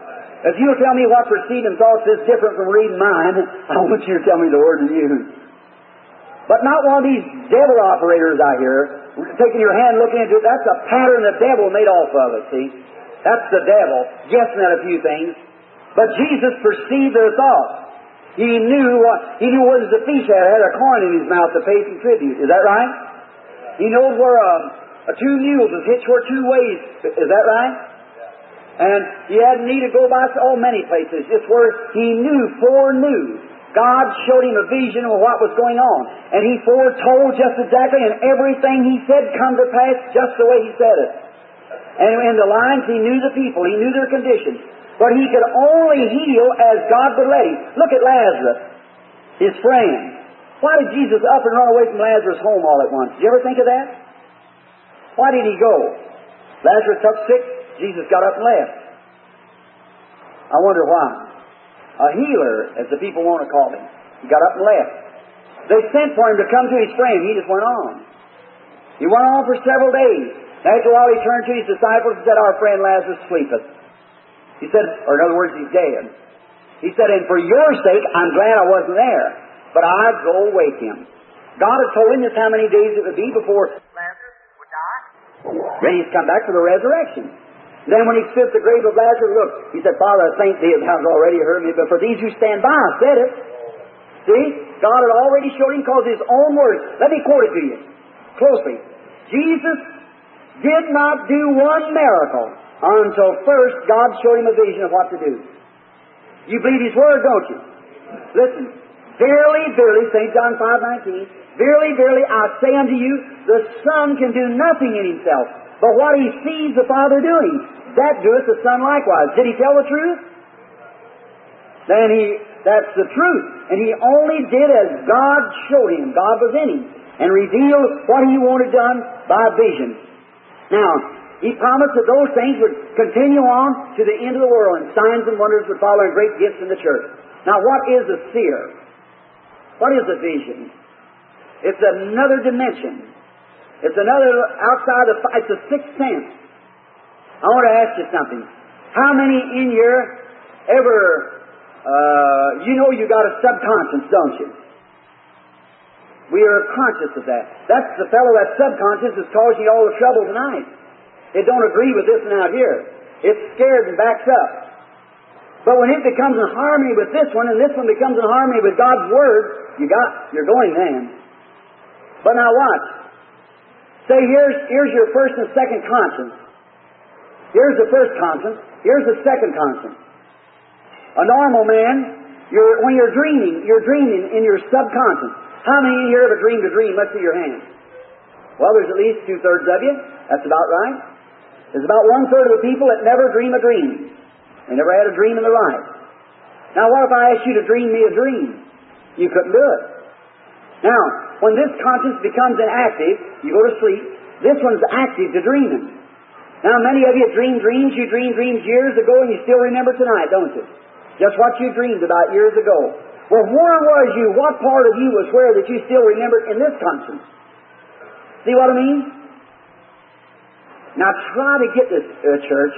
If you'll tell me what receiving thoughts is different from reading mine, I want you to tell me the word to use. But not one of these devil operators out here, taking your hand, looking into it. That's a pattern the devil made off of it, see? That's the devil, guessing at a few things. But Jesus perceived their thoughts. He knew what the thief had a coin in his mouth to pay some tribute. Is that right? He knows where two mules is hitched where two ways. Is that right? And he had need to go by so many places. Just where he foreknew. God showed him a vision of what was going on. And he foretold just exactly, and everything he said come to pass just the way he said it. And in the lines, he knew the people. He knew their conditions. But he could only heal as God would let him. Look at Lazarus, his friend. Why did Jesus up and run away from Lazarus' home all at once? Did you ever think of that? Why did he go? Lazarus took sick. Jesus got up and left. I wonder why. A healer, as the people want to call him. He got up and left. They sent for him to come to his friend. He just went on. He went on for several days. After a while, he turned to his disciples and said, "Our friend Lazarus sleepeth." He said, or in other words, he's dead. He said, "And for your sake, I'm glad I wasn't there, but I'd go wake him." God had told him just how many days it would be before Lazarus would die. Then he's come back for the resurrection. Then when he stood at the grave of Lazarus, look, he said, "Father, I thank thee, thou hast already heard me, but for these who stand by, I said it." See? God had already showed him because his own words. Let me quote it to you closely. Jesus did not do one miracle until first God showed him a vision of what to do. You believe his word, don't you? Listen. "Verily, verily," St. John 5:19, "Verily, verily, I say unto you, the Son can do nothing in himself, but what he sees the Father doing, that doeth the Son likewise." Did he tell the truth? Then that's the truth. And he only did as God showed him. God was in him. And revealed what he wanted done by vision. Now, he promised that those things would continue on to the end of the world, and signs and wonders would follow, and great gifts in the church. Now, what is a seer? What is a vision? It's another dimension. It's another outside of, it's a sixth sense. I want to ask you something. How many in here ever, you got a subconscious, don't you? We are conscious of that. That's the fellow that's subconscious is causing you all the trouble tonight. It don't agree with this one out here. It's scared and backs up. But when it becomes in harmony with this one, and this one becomes in harmony with God's Word, you're going then. But now watch. Say, here's your first and second conscience. Here's the first conscience. Here's the second conscience. A normal man, when you're dreaming in your subconscious. How many in here ever dreamed a dream? Let's see your hands. Well, there's at least 2/3 of you. That's about right. There's about 1/3 of the people that never dream a dream. They never had a dream in their life. Now, what if I asked you to dream me a dream? You couldn't do it. Now, when this conscience becomes inactive, you go to sleep. This one's active to dreaming. Now, many of you dream dreams. You dreamed dreams years ago, and you still remember tonight, don't you? Just what you dreamed about years ago. Well, where was you? What part of you was where that you still remembered in this conscience? See what I mean? Now try to get this, church.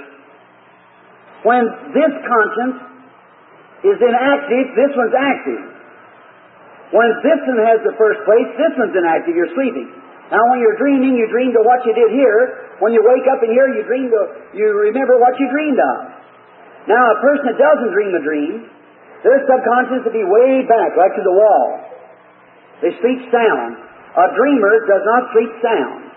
When this conscience is inactive, this one's active. When this one has the first place, this one's inactive. You're sleeping. Now when you're dreaming, you dream of what you did here. When you wake up in here, you remember what you dreamed of. Now a person that doesn't dream a dream, their subconscious will be way back, right to the wall. They sleep sound. A dreamer does not sleep sound.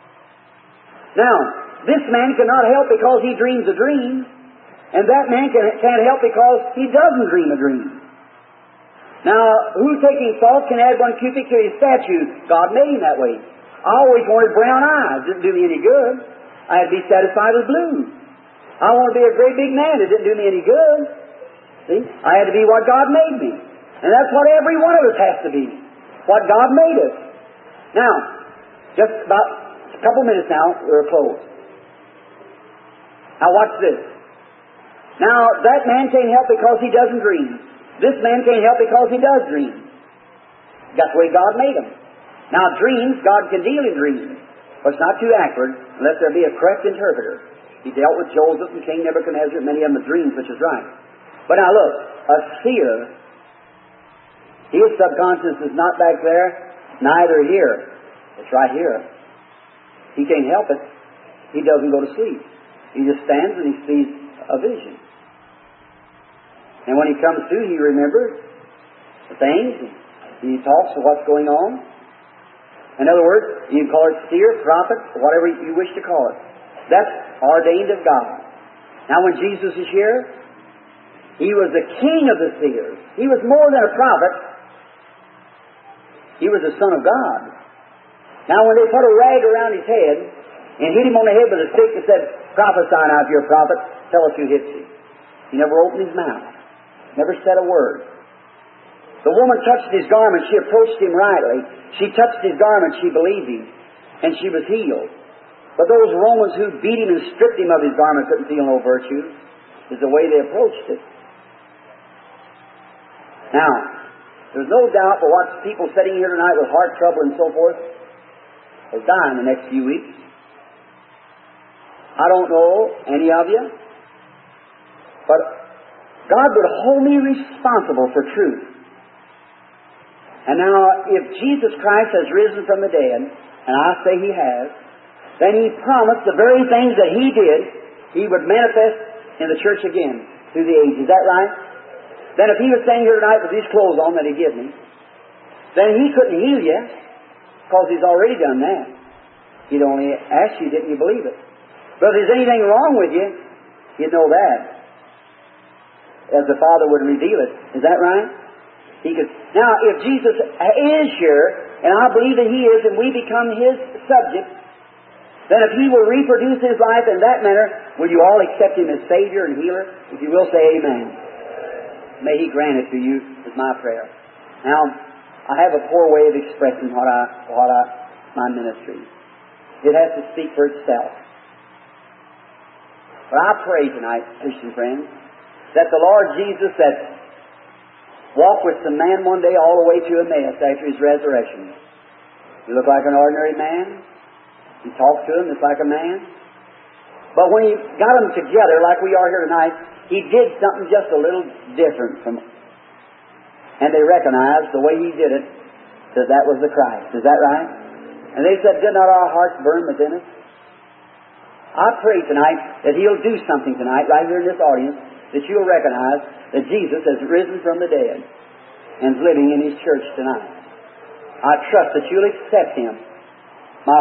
Now, this man cannot help because he dreams a dream, and that man can't help because he doesn't dream a dream. Now, who taking salt can add 1 cubit to his statue? God made him that way. I always wanted brown eyes. Didn't do me any good. I had to be satisfied with blue. I want to be a great big man. It didn't do me any good. See? I had to be what God made me. And that's what every one of us has to be. What God made us. Now, just about a couple minutes now, we're closed. Now watch this. Now, that man can't help because he doesn't dream. This man can't help because he does dream. That's the way God made him. Now, dreams, God can deal in dreams. But it's not too accurate unless there be a correct interpreter. He dealt with Joseph and King Nebuchadnezzar, many of them with dreams, which is right. But now look, a seer, his subconscious is not back there, neither here. It's right here. He can't help it. He doesn't go to sleep. He just stands and he sees a vision. And when he comes to, he remembers the things. He talks of what's going on. In other words, you can call it seer, prophet, whatever you wish to call it. That's ordained of God. Now when Jesus is here, He was the king of the seers. He was more than a prophet. He was the Son of God. Now when they put a rag around His head and hit Him on the head with a stick and said, "Prophesy now if you're a prophet, tell us who hits you." He never opened His mouth. Never said a word. The woman touched His garment. She approached Him rightly. She touched His garment. She believed Him. And she was healed. But those Romans who beat Him and stripped Him of His garment couldn't feel no virtue. Is the way they approached it. Now, there's no doubt but what people sitting here tonight with heart trouble and so forth will die in the next few weeks. I don't know any of you. But God would hold me responsible for truth. And now, if Jesus Christ has risen from the dead, and I say He has, then He promised the very things that He did, He would manifest in the church again through the age. Is that right? Then if He was standing here tonight with these clothes on that He gave me, then He couldn't heal you, because He's already done that. He'd only ask you, didn't you believe it? But if there's anything wrong with you, you'd know that, as the Father would reveal it. Is that right? He could. Now, if Jesus is here, and I believe that He is, and we become His subject, then if He will reproduce His life in that manner, will you all accept Him as Savior and Healer? If you will, say amen. May He grant it to you, is my prayer. Now, I have a poor way of expressing my ministry. It has to speak for itself. But I pray tonight, Christian friends, that the Lord Jesus that walked with some man one day all the way to Emmaus after His resurrection. He looked like an ordinary man. He talked to them just like a man. But when He got them together like we are here tonight, He did something just a little different from them. And they recognized the way He did it, that that was the Christ. Is that right? And they said, "Did not our hearts burn within us?" I pray tonight that He'll do something tonight, right here in this audience, that you'll recognize that Jesus has risen from the dead and is living in His church tonight. I trust that you'll accept Him. My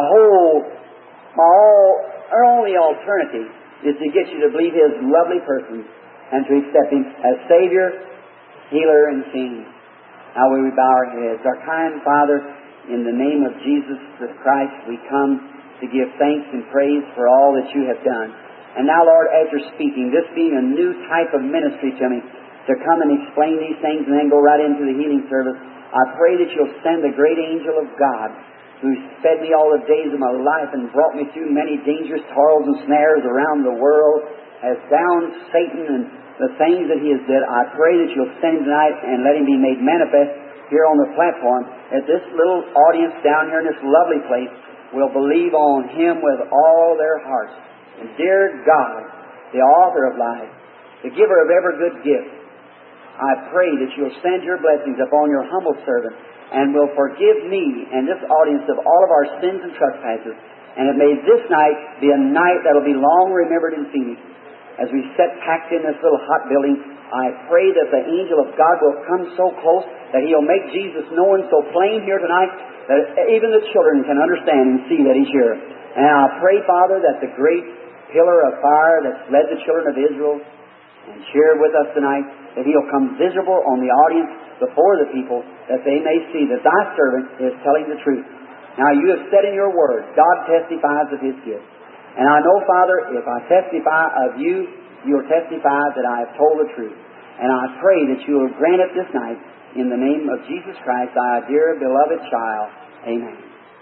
only alternative is to get you to believe His lovely person and to accept Him as Savior, Healer, and King. Now we bow our heads. Our kind Father, in the name of Jesus Christ, we come to give thanks and praise for all that You have done. And now, Lord, as You're speaking, this being a new type of ministry to me, to come and explain these things and then go right into the healing service, I pray that You'll send the great angel of God who fed me all the days of my life and brought me through many dangerous toils and snares around the world, has bound Satan and the things that he has did. I pray that You'll send him tonight and let him be made manifest here on the platform, that this little audience down here in this lovely place will believe on Him with all their hearts. And dear God, the author of life, the giver of every good gift, I pray that You'll send Your blessings upon Your humble servant and will forgive me and this audience of all of our sins and trespasses. And it may this night be a night that will be long remembered in Phoenix. As we sit packed in this little hot building, I pray that the angel of God will come so close that He'll make Jesus known so plain here tonight that even the children can understand and see that He's here. And I pray, Father, that the great pillar of fire that's led the children of Israel and shared with us tonight, that He'll come visible on the audience before the people, that they may see that Thy servant is telling the truth. Now, You have said in Your word, God testifies of His gift. And I know, Father, if I testify of You, You'll testify that I have told the truth. And I pray that You'll grant it this night in the name of Jesus Christ, Thy dear beloved child. Amen.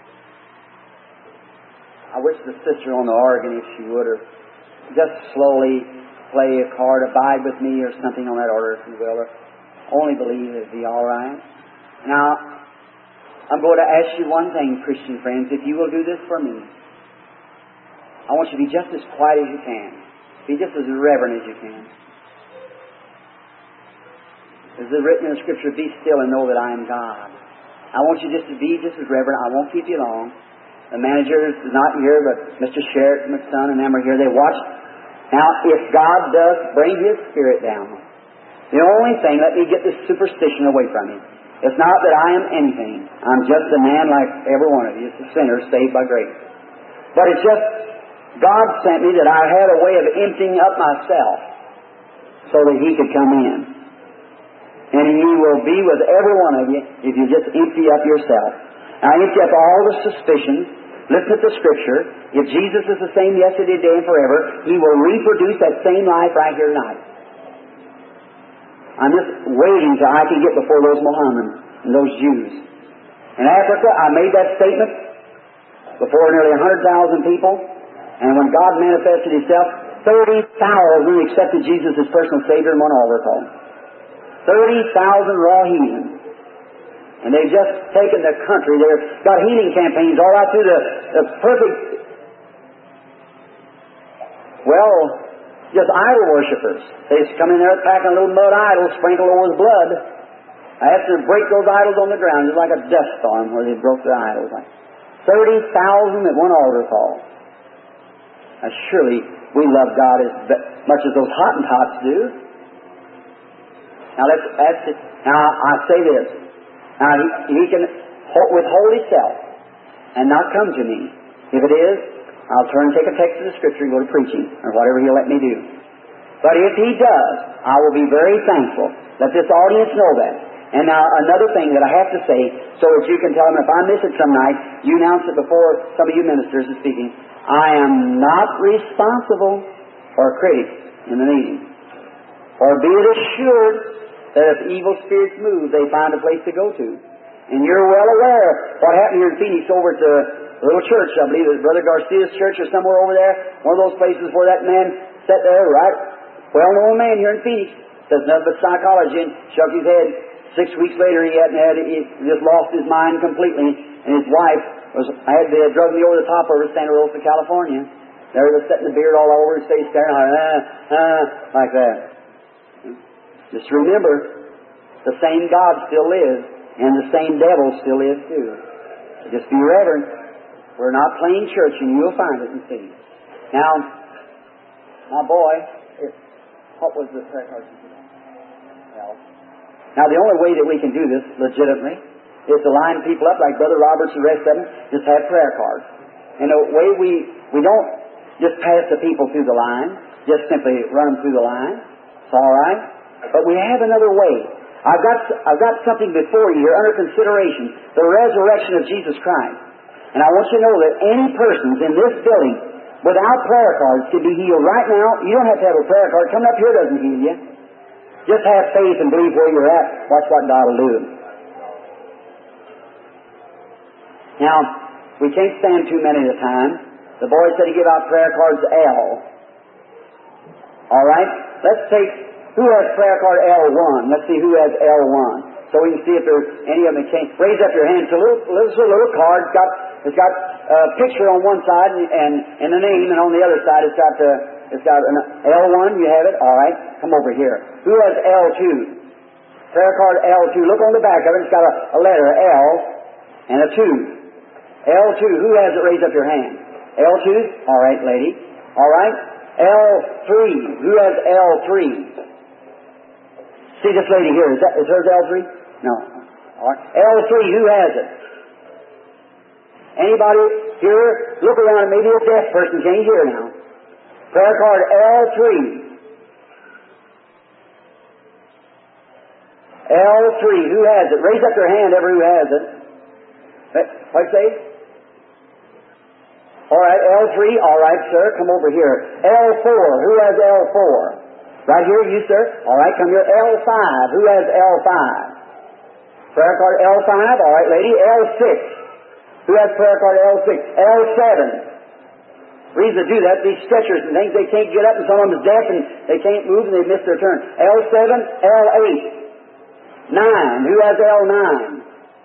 I wish the sister on the organ, if she would, or just slowly play a chord, Abide With Me, or something on that order, if you will, or Only Believe, it'd be all right. Now, I'm going to ask you one thing, Christian friends, if you will do this for me. I want you to be just as quiet as you can. Be just as reverent as you can. As is written in the Scripture, be still and know that I am God. I want you just to be just as reverent. I won't keep you long. The manager is not here, but Mr. Sherritt, my son, and them are here. They watch. Now, if God does bring His Spirit down, the only thing, let me get this superstition away from you. It's not that I am anything. I'm just a man like every one of you. It's a sinner saved by grace. But it's just, God sent me that I had a way of emptying up myself so that He could come in. And He will be with every one of you if you just empty up yourself. Now, empty up all the suspicions. Listen to the Scripture. If Jesus is the same yesterday, today, and forever, He will reproduce that same life right here tonight. I'm just waiting till I can get before those Mohammedans and those Jews. In Africa, I made that statement before nearly 100,000 people, and when God manifested Himself, 30,000 accepted Jesus as personal Savior in one altar call. 30,000 raw heathens. And they've just taken the country. They've got healing campaigns all right through the perfect, just idol worshippers. They just come in there packing a little mud idol, sprinkle over with blood. I have to break those idols on the ground, just like a dust storm where they broke the idols. 30,000 at one altar call. Now surely we love God as much as those Hottentots do. Now let's ask it. Now I say this. Now he can withhold Himself and not come to me. If it is, I'll turn and take a text of the Scripture and go to preaching, or whatever He'll let me do. But if He does, I will be very thankful. Let this audience know that. And now another thing that I have to say, so that you can tell them if I miss it some night, you announce it before some of you ministers are speaking. I am not responsible for critics in the meeting. For be it assured that if evil spirits move, they find a place to go to. And you're well aware what happened here in Phoenix over at the little church, I believe it was Brother Garcia's church or somewhere over there. One of those places where that man sat there, right? Well-known man here in Phoenix. Says nothing but psychology and shook his head. 6 weeks later he just lost his mind completely. And his wife they had drugged me over the top of her, Santa Rosa, California. There he was setting the beard all over his face there, like that. Just remember, the same God still lives, and the same devil still lives too. Just be reverent. We're not playing church, and you'll find it and see. Now, my boy, what was the prayer card? Now, the only way that we can do this legitimately is to line people up like Brother Roberts and the rest of them, just have prayer cards. And the way we don't just pass the people through the line, just simply run them through the line. It's all right. But we have another way. I've got something before you here under consideration, the resurrection of Jesus Christ. And I want you to know that any persons in this building without prayer cards can be healed right now. You don't have to have a prayer card. Coming up here doesn't heal you. Just have faith and believe where you're at. Watch what God will do. Now, we can't stand too many at a time. The boy said he give out prayer cards L. All right? Let's take, who has prayer card L1? Let's see who has L1. So we can see if there's any of them that can't. Raise up your hand. It's a little card. It's got a picture on one side and the name, and on the other side it's got an L1. You have it? All right. Come over here. Who has L2? Prayer card L2. Look on the back of it. It's got a letter L and a 2. L2. Who has it? Raise up your hand. L2. All right, lady. All right. L3. Who has L3? See this lady here. Is hers L3? No. All right. L3, who has it? Anybody here? Look around. Maybe a deaf person. Can you hear now? Prayer card L3. L3, who has it? Raise up your hand, everyone who has it. What'd you say? All right, L3. All right, sir. Come over here. L4. Who has L4? Right here, you, sir. All right, come here. L5. Who has L5? Prayer card L5. All right, lady. L6. Who has prayer card L6? L7. Reason to do that, these stretchers and things, they can't get up, and some of them is deaf, and they can't move, and they miss their turn. L7, L8. 9. Who has L9?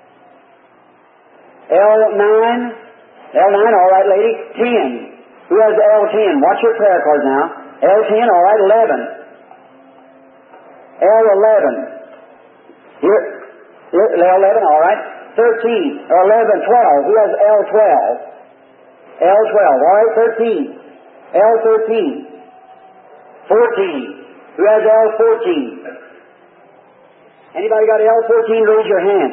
L9. L9, all right, lady. 10. Who has L10? Watch your prayer card now. L10, all right, 11. L11. Here, L11, all right. 13, or 11, 12. Who has L12? L12, all right, 13. L13. 14. Who has L14? Anybody got L14? Raise your hand.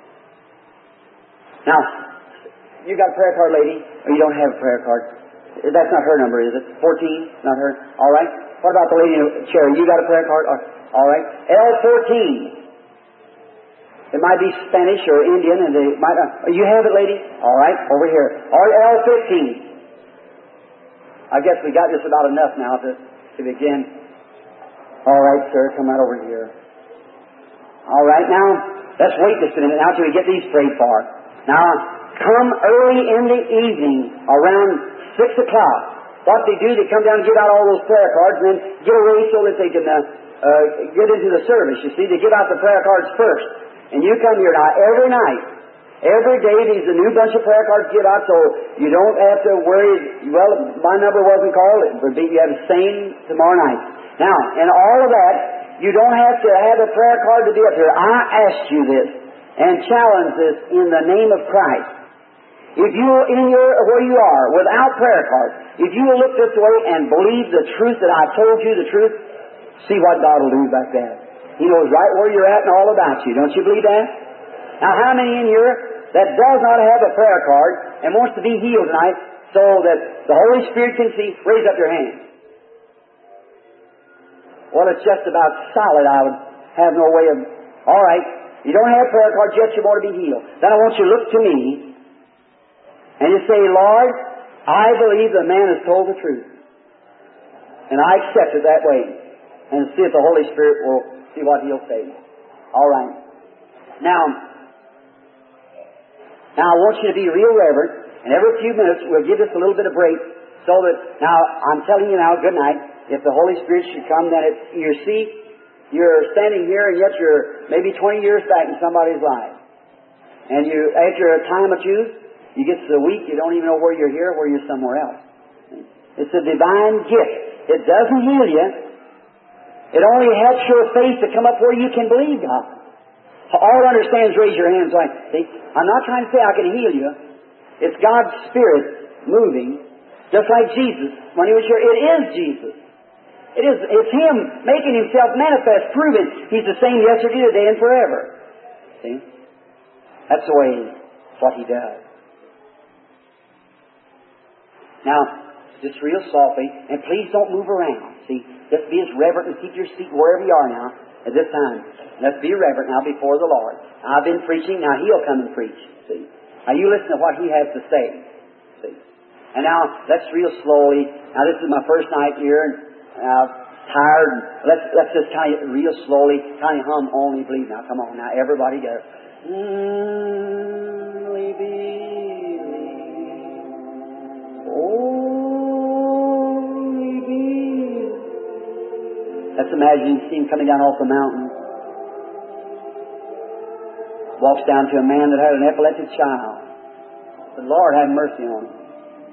Now, you got a prayer card, lady? Or you don't have a prayer card? That's not her number, is it? 14? Not her? All right. What about the lady in the chair? You got a prayer card? All right. L14. It might be Spanish or Indian, and they might not. You have it, lady? All right. Over here. All right, L15. I guess we got just about enough now to begin. All right, sir. Come right over here. All right. Now, let's wait just a minute now till we get these prayed for. Now, come early in the evening, around 6 o'clock. What they do, they come down and give out all those prayer cards and then get away so that they can get into the service. You see, they give out the prayer cards first. And you come here now every night. Every day there's a new bunch of prayer cards give out, so you don't have to worry, well, my number wasn't called, it would be you have the same tomorrow night. Now, in all of that, you don't have to have a prayer card to be up here. I ask you this and challenge this in the name of Christ. If you, where you are, without prayer cards, if you will look this way and believe the truth that I told you, the truth, see what God will do back there. He knows right where you're at and all about you. Don't you believe that? Now, how many in here that does not have a prayer card and wants to be healed tonight so that the Holy Spirit can see? Raise up your hand. Well, it's just about solid. I would have no way of... All right. You don't have prayer cards yet. You want to be healed. Then I want you to look to me and you say, Lord, I believe the man has told the truth. And I accept it that way. And see if the Holy Spirit will see what He'll say. All right. Now I want you to be real reverent, and every few minutes we'll give us a little bit of break so that, now I'm telling you now, good night, if the Holy Spirit should come, then you see, you're standing here and yet you're maybe 20 years back in somebody's life. And you, after a time or two, you get to the week, you don't even know where you're here, where you're somewhere else. It's a divine gift. It doesn't heal you. It only helps your faith to come up where you can believe God. All I understand is raise your hands. Like, see, I'm not trying to say I can heal you. It's God's Spirit moving, just like Jesus. When He was here, it is Jesus. It's Him making Himself manifest, proving He's the same yesterday, today, and forever. See? That's the way, what He does. Now, just real softly, and please don't move around. See, just be as reverent and keep your seat wherever you are now at this time. Let's be reverent now before the Lord. I've been preaching, now He'll come and preach. See? Now you listen to what He has to say. See? And now, let's real slowly. Now this is my first night here, and tired. Let's just kind of real slowly, kind of hum Only Believe. Now come on, now everybody go. Only believe. Only believe. Let's imagine you see Him coming down off the mountain. Walks down to a man that had an epileptic child. The Lord have mercy on him.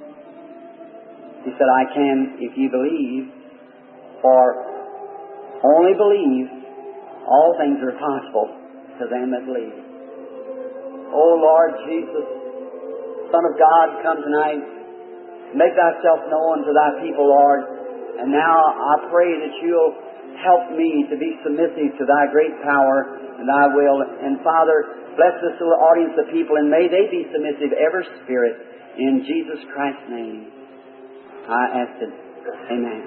He said, I can, if you believe, for only believe, all things are possible to them that believe. Oh Lord Jesus, Son of God, come tonight. Make Thyself known to Thy people, Lord. And now I pray that You'll help me to be submissive to Thy great power and Thy will. And Father, bless this little audience of people, and may they be submissive, every spirit, in Jesus Christ's name. I ask it. Amen.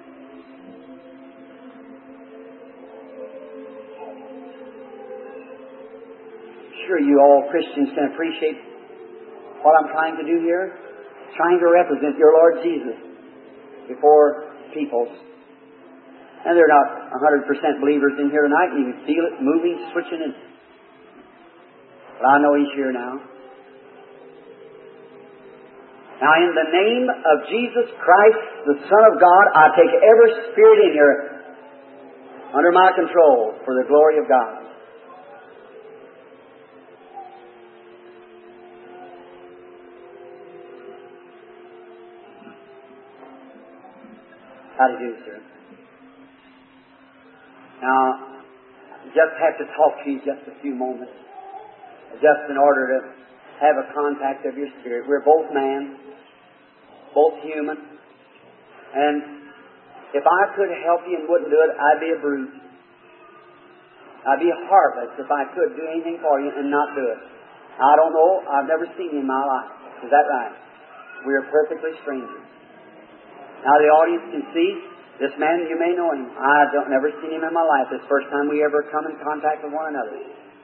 Sure, you all Christians can appreciate what I'm trying to do here. Trying to represent your Lord Jesus before peoples. And they're not 100% believers in here tonight. You can feel it moving, switching, and but I know He's here now. Now, in the name of Jesus Christ, the Son of God, I take every spirit in here under my control for the glory of God. How do you do, sir? Now, just have to talk to you just a few moments, just in order to have a contact of your spirit. We're both man, both human, and if I could help you and wouldn't do it, I'd be a brute. I'd be heartless if I could do anything for you and not do it. I don't know. I've never seen you in my life. Is that right? We are perfectly strangers. Now the audience can see this man. You may know him. I've never seen him in my life. It's the first time we ever come in contact with one another.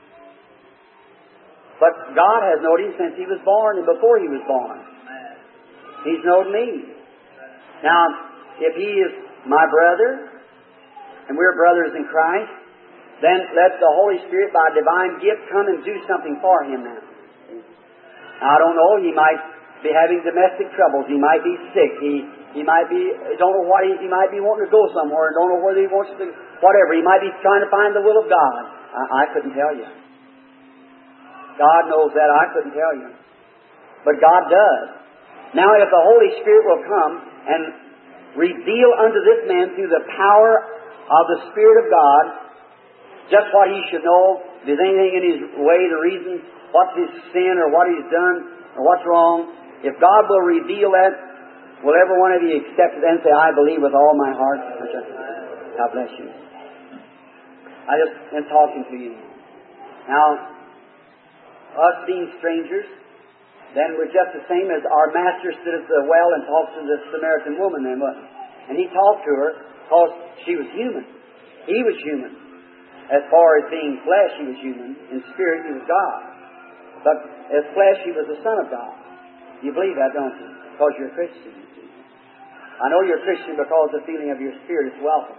But God has known him since he was born and before he was born. He's known me. Now, if he is my brother, and we're brothers in Christ, then let the Holy Spirit, by divine gift, come and do something for him now. I don't know, he might be having domestic troubles, he might be sick, he might be, don't know what, he might be wanting to go somewhere, don't know whether he wants to, whatever, he might be trying to find the will of God. I couldn't tell you. God knows that, I couldn't tell you. But God does. Now if the Holy Spirit will come and reveal unto this man through the power of the Spirit of God just what he should know, if there's anything in his way, the reason, what's his sin or what he's done or what's wrong, if God will reveal that, will every one of you accept it and say, I believe with all my heart? God bless you. I just am talking to you. Now, us being strangers, then we're just the same as our master stood at the well and talked to the Samaritan woman then, wasn't he? And he talked to her because she was human. He was human. As far as being flesh, he was human. In spirit, he was God. But as flesh, he was the Son of God. You believe that, don't you? Because you're a Christian, you see. I know you're a Christian because the feeling of your spirit is welcome.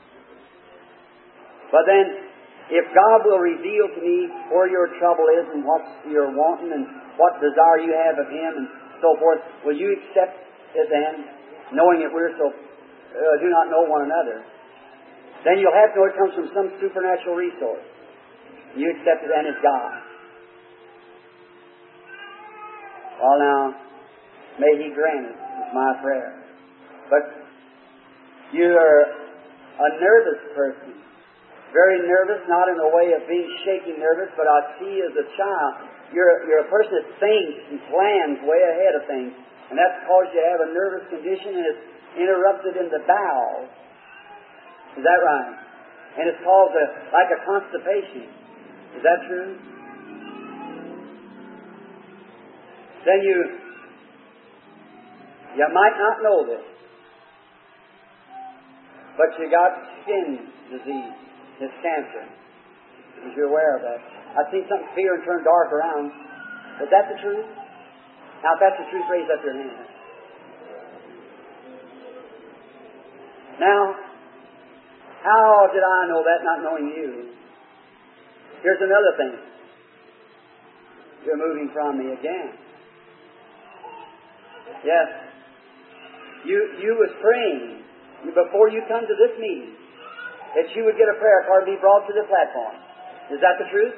But then, if God will reveal to me where your trouble is and what you're wanting and what desire you have of him and so forth, will you accept it then, knowing that we're so do not know one another? Then you'll have to know it comes from some supernatural resource. You accept it then as God. Well now, may he grant it, is my prayer. But you're a nervous person. Very nervous, not in the way of being shaky nervous, but I see as a child, you're a person that thinks and plans way ahead of things. And that's because you have a nervous condition and it's interrupted in the bowels. Is that right? And it's called like a constipation. Is that true? Then you might not know this, but you got skin disease. It's cancer. Because you're aware of that. I've seen something fear and turn dark around. Is that the truth? Now, if that's the truth, raise up your hand. Now, how did I know that, not knowing you? Here's another thing. You're moving from me again. Yes. You was praying before you come to this meeting that you would get a prayer card and be brought to the platform. Is that the truth?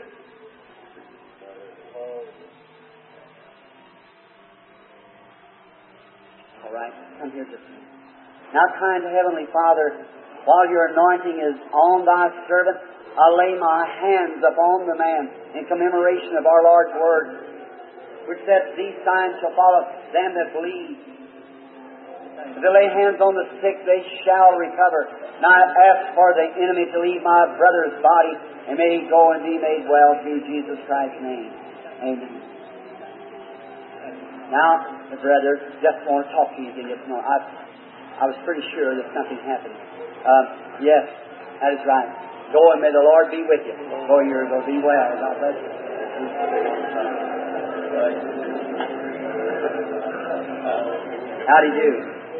All right. Come here just a minute. Now, kind Heavenly Father, while your anointing is on thy servant, I lay my hands upon the man in commemoration of our Lord's word, which says, these signs shall follow them that believe. If they lay hands on the sick, they shall recover. Now I ask for the enemy to leave my brother's body, and may he go and be made well through Jesus Christ's name. Amen. Now, brother, just want to talk to you again. I was pretty sure that something happened. Yes, that is right. Go and may the Lord be with you. Go, be well. God bless you. Howdy do.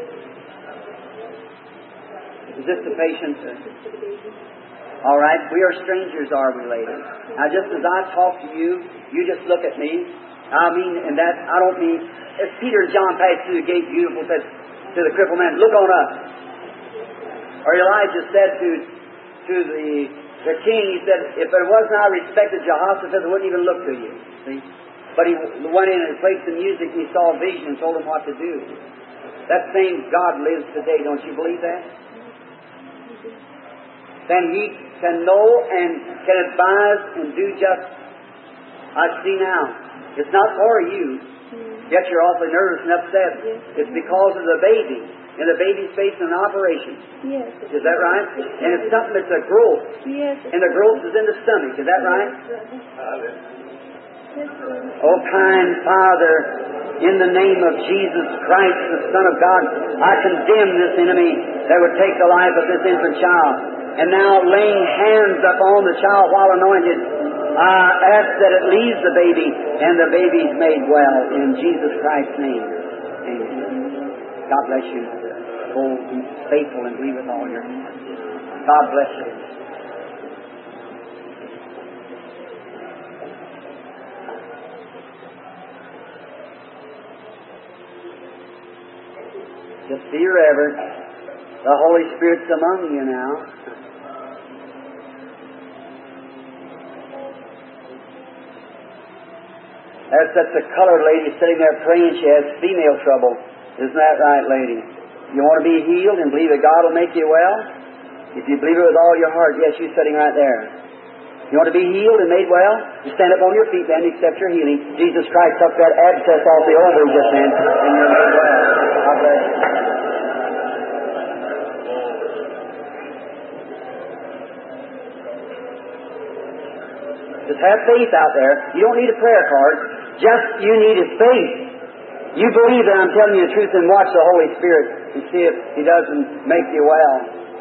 Is this the patient? All right. We are strangers, are we, lady? Now, just as I talk to you, you just look at me. I mean, and that, I don't mean, as Peter and John passed through the gate, beautiful, said to the crippled man, look on us. Or Elijah said to the king, he said, if there was not respected Jehoshaphat, I wouldn't even look to you. See? But he went in and played some music and he saw a vision and told him what to do. That same God lives today. Don't you believe that? Then he can know and can advise and do just, I see now. It's not for you, yet you're awfully nervous and upset. It's because of the baby, and the baby's facing an operation. Yes. Is that right? And it's something that's a growth. Yes. And the growth is in the stomach. Is that right? Oh, kind Father, in the name of Jesus Christ, the Son of God, I condemn this enemy that would take the life of this infant child. And now, laying hands upon the child while anointed, I ask that it leaves the baby, and the baby's made well. In Jesus Christ's name. Amen. God bless you. Oh, be faithful and believe with all your heart. God bless you. Just be reverent. The Holy Spirit's among you now. That's a colored lady sitting there praying. She has female trouble. Isn't that right, lady? You want to be healed and believe that God will make you well? If you believe it with all your heart, yes, you're sitting right there. You want to be healed and made well? You stand up on your feet then and accept your healing. Jesus Christ took that abscess off the ovary just then, and you're made well. God bless you. Just have faith out there. You don't need a prayer card. Just you need is faith. You believe that I'm telling you the truth and watch the Holy Spirit and see if He doesn't make you well.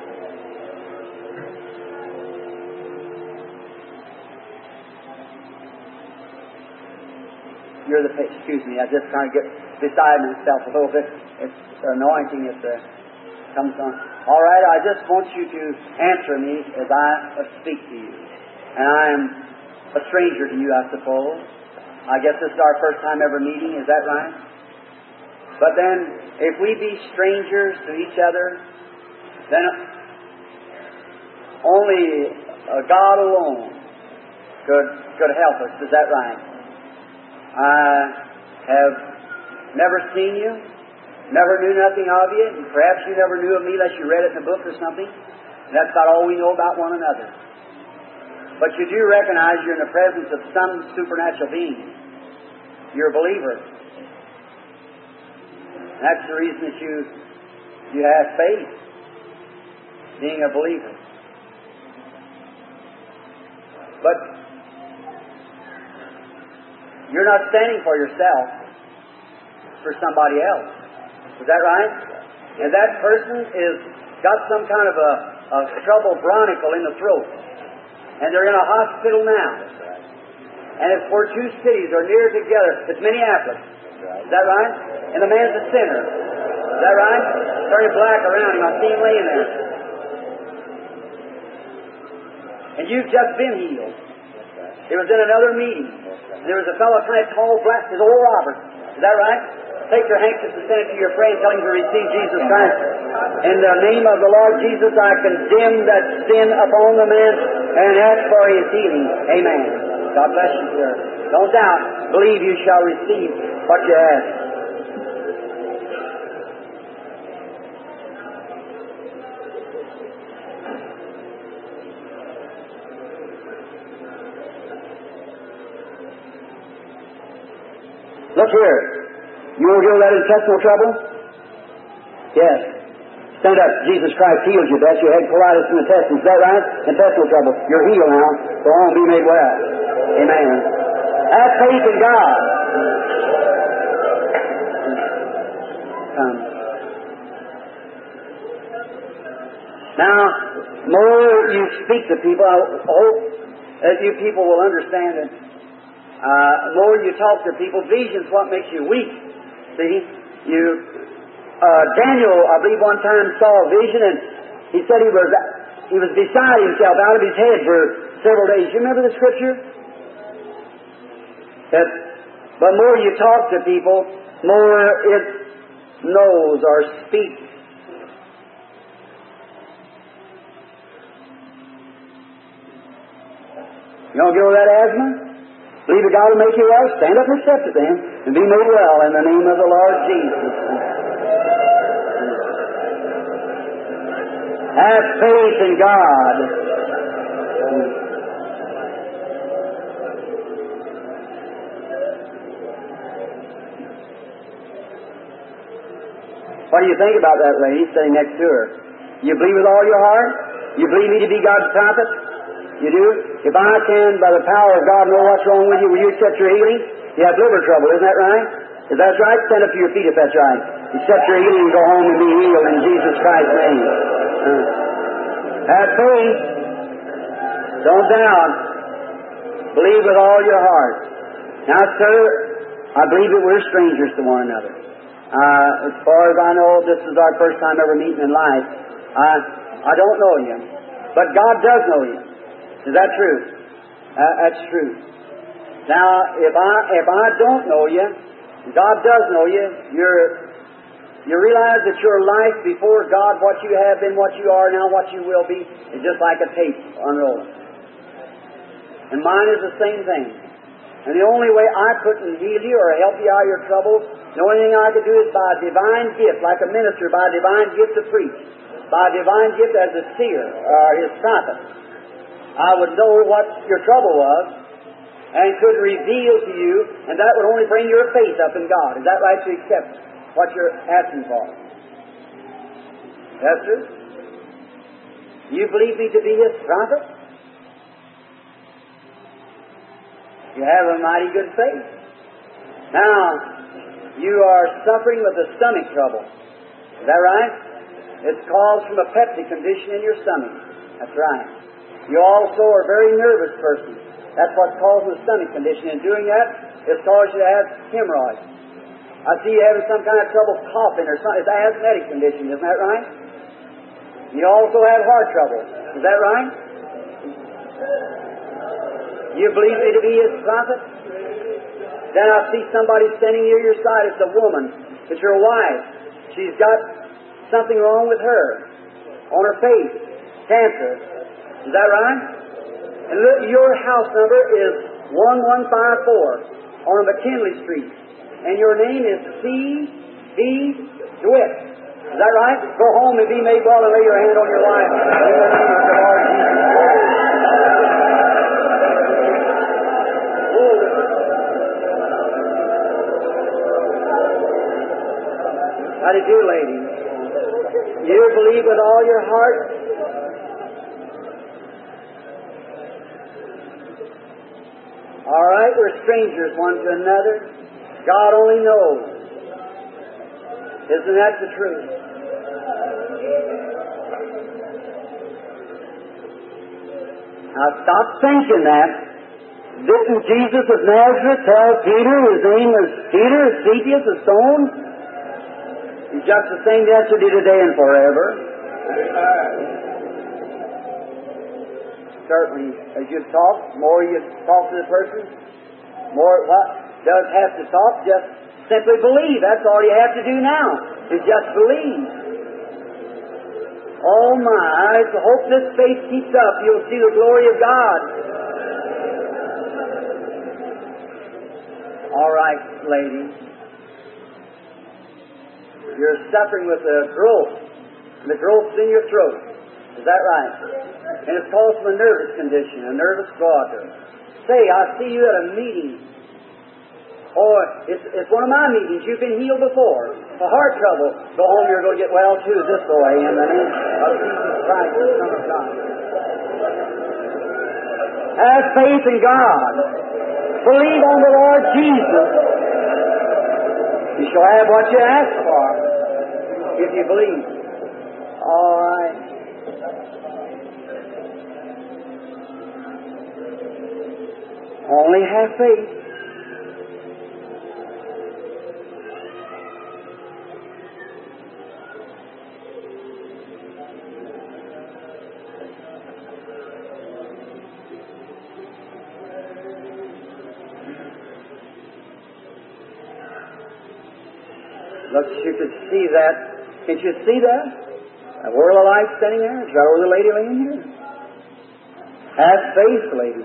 You're the excuse me, I just kind of get beside myself a little bit. It's the anointing that comes on. All right, I just want you to answer me as I speak to you. And I am a stranger to you, I suppose. I guess this is our first time ever meeting, is that right? But then, if we be strangers to each other, then only God alone could help us. Is that right? I have never seen you, never knew nothing of you, and perhaps you never knew of me unless you read it in a book or something. And that's about all we know about one another. But you do recognize you're in the presence of some supernatural being. You're a believer. That's the reason that you have faith, being a believer. But you're not standing for yourself, for somebody else. Is that right? And that person is got some kind of a trouble bronchial in the throat. And they're in a hospital now. And it's where two cities are near together. It's Minneapolis. Is that right? And the man's a sinner. Is that right? Very black around him. I see him laying there. And you've just been healed. It was in another meeting. And there was a fellow kind of tall, black, his old Robert. Is that right? Take your handkerchief and send it to your friend, tell him to receive Jesus Christ. In the name of the Lord Jesus, I condemn that sin upon the man and ask for his healing. Amen. God bless you, sir. Don't doubt. Believe you shall receive what you ask. Look here. You want to deal with that intestinal trouble? Yes. Stand up. Jesus Christ heals you. That's your head colitis in the intestines. Is that right? Intestinal trouble. You're healed now. Go on, be made well. Amen. Have faith in God. Now, more you speak to people, I hope that you people will understand it. More you talk to people, vision's what makes you weak. See, Daniel, I believe, one time saw a vision, and he said he was beside himself, out of his head for several days. You remember the scripture? But more you talk to people, more it knows or speaks. You want to get over that asthma? Believe that God will make you well? Stand up and accept it then, and be made well in the name of the Lord Jesus. Have faith in God. What do you think about that lady sitting next to her? You believe with all your heart? You believe me to be God's prophet? You do? If I can, by the power of God, know what's wrong with you, will you accept your healing? You have liver trouble, isn't that right? If that's right, stand up to your feet if that's right. Accept your healing and go home and be healed in Jesus Christ's name. Have faith. Don't doubt. Believe with all your heart. Now, sir, I believe that we're strangers to one another. As far as I know, this is our first time ever meeting in life. I don't know you, but God does know you. Is that true? That's true. Now, if I don't know you, God does know you. You realize that your life before God, what you have been, what you are now, what you will be, is just like a tape unrolling. And mine is the same thing. And the only way I couldn't heal you or help you out of your troubles, the only thing I could do is by a divine gift, like a minister, by a divine gift to preach, by a divine gift as a seer or his prophet. I would know what your trouble was and could reveal to you, and that would only bring your faith up in God. Is that right to accept what you're asking for? Yes, sir? You believe me to be His prophet? You have a mighty good faith. Now, you are suffering with a stomach trouble. Is that right? It's caused from a peptic condition in your stomach. That's right. You also are a very nervous person. That's what's causing the stomach condition. And doing that, it's caused you to have hemorrhoids. I see you having some kind of trouble coughing or something. It's an asthmatic condition, isn't that right? You also have heart trouble. Is that right? You believe me to be His prophet? Then I see somebody standing near your side. It's a woman. It's your wife. She's got something wrong with her. On her face. Cancer. Is that right? And look, your house number is 1154 on McKinley Street. And your name is C.B. DeWitt. Is that right? Go home and be made well and lay your hand on your wife. In the name of the Lord Jesus. How do you do, ladies? You believe with all your heart? All right, we're strangers one to another. God only knows. Isn't that the truth? Now stop thinking that. Didn't Jesus of Nazareth tell Peter his name was Peter, Cephas, a stone? He's just the same yesterday, today, and forever. Certainly, as you talk, more you talk to the person, more what does have to talk, just simply believe. That's all you have to do now, is just believe. Oh my, I hope this faith keeps up. You'll see the glory of God. All right, lady. You're suffering with a growth. And the growth's in your throat. Is that right? And it's caused from a nervous condition, a nervous blocker. Say, I see you at a meeting. Or it's one of my meetings. You've been healed before. For heart trouble. Go home, you're going to get well too this way in the name of Jesus Christ, the Son of God. Have faith in God. Believe on the Lord Jesus. You shall have what you ask for, if you believe. All right. Only have faith. Look, you could see that. Can't you see that? A world of light standing there. Is that where the lady laying here? Have faith, lady.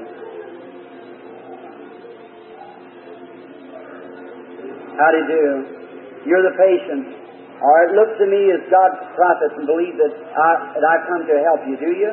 How do you do? You're the patient. All right, look to me as God's prophet and believe that I come to help you. Do you?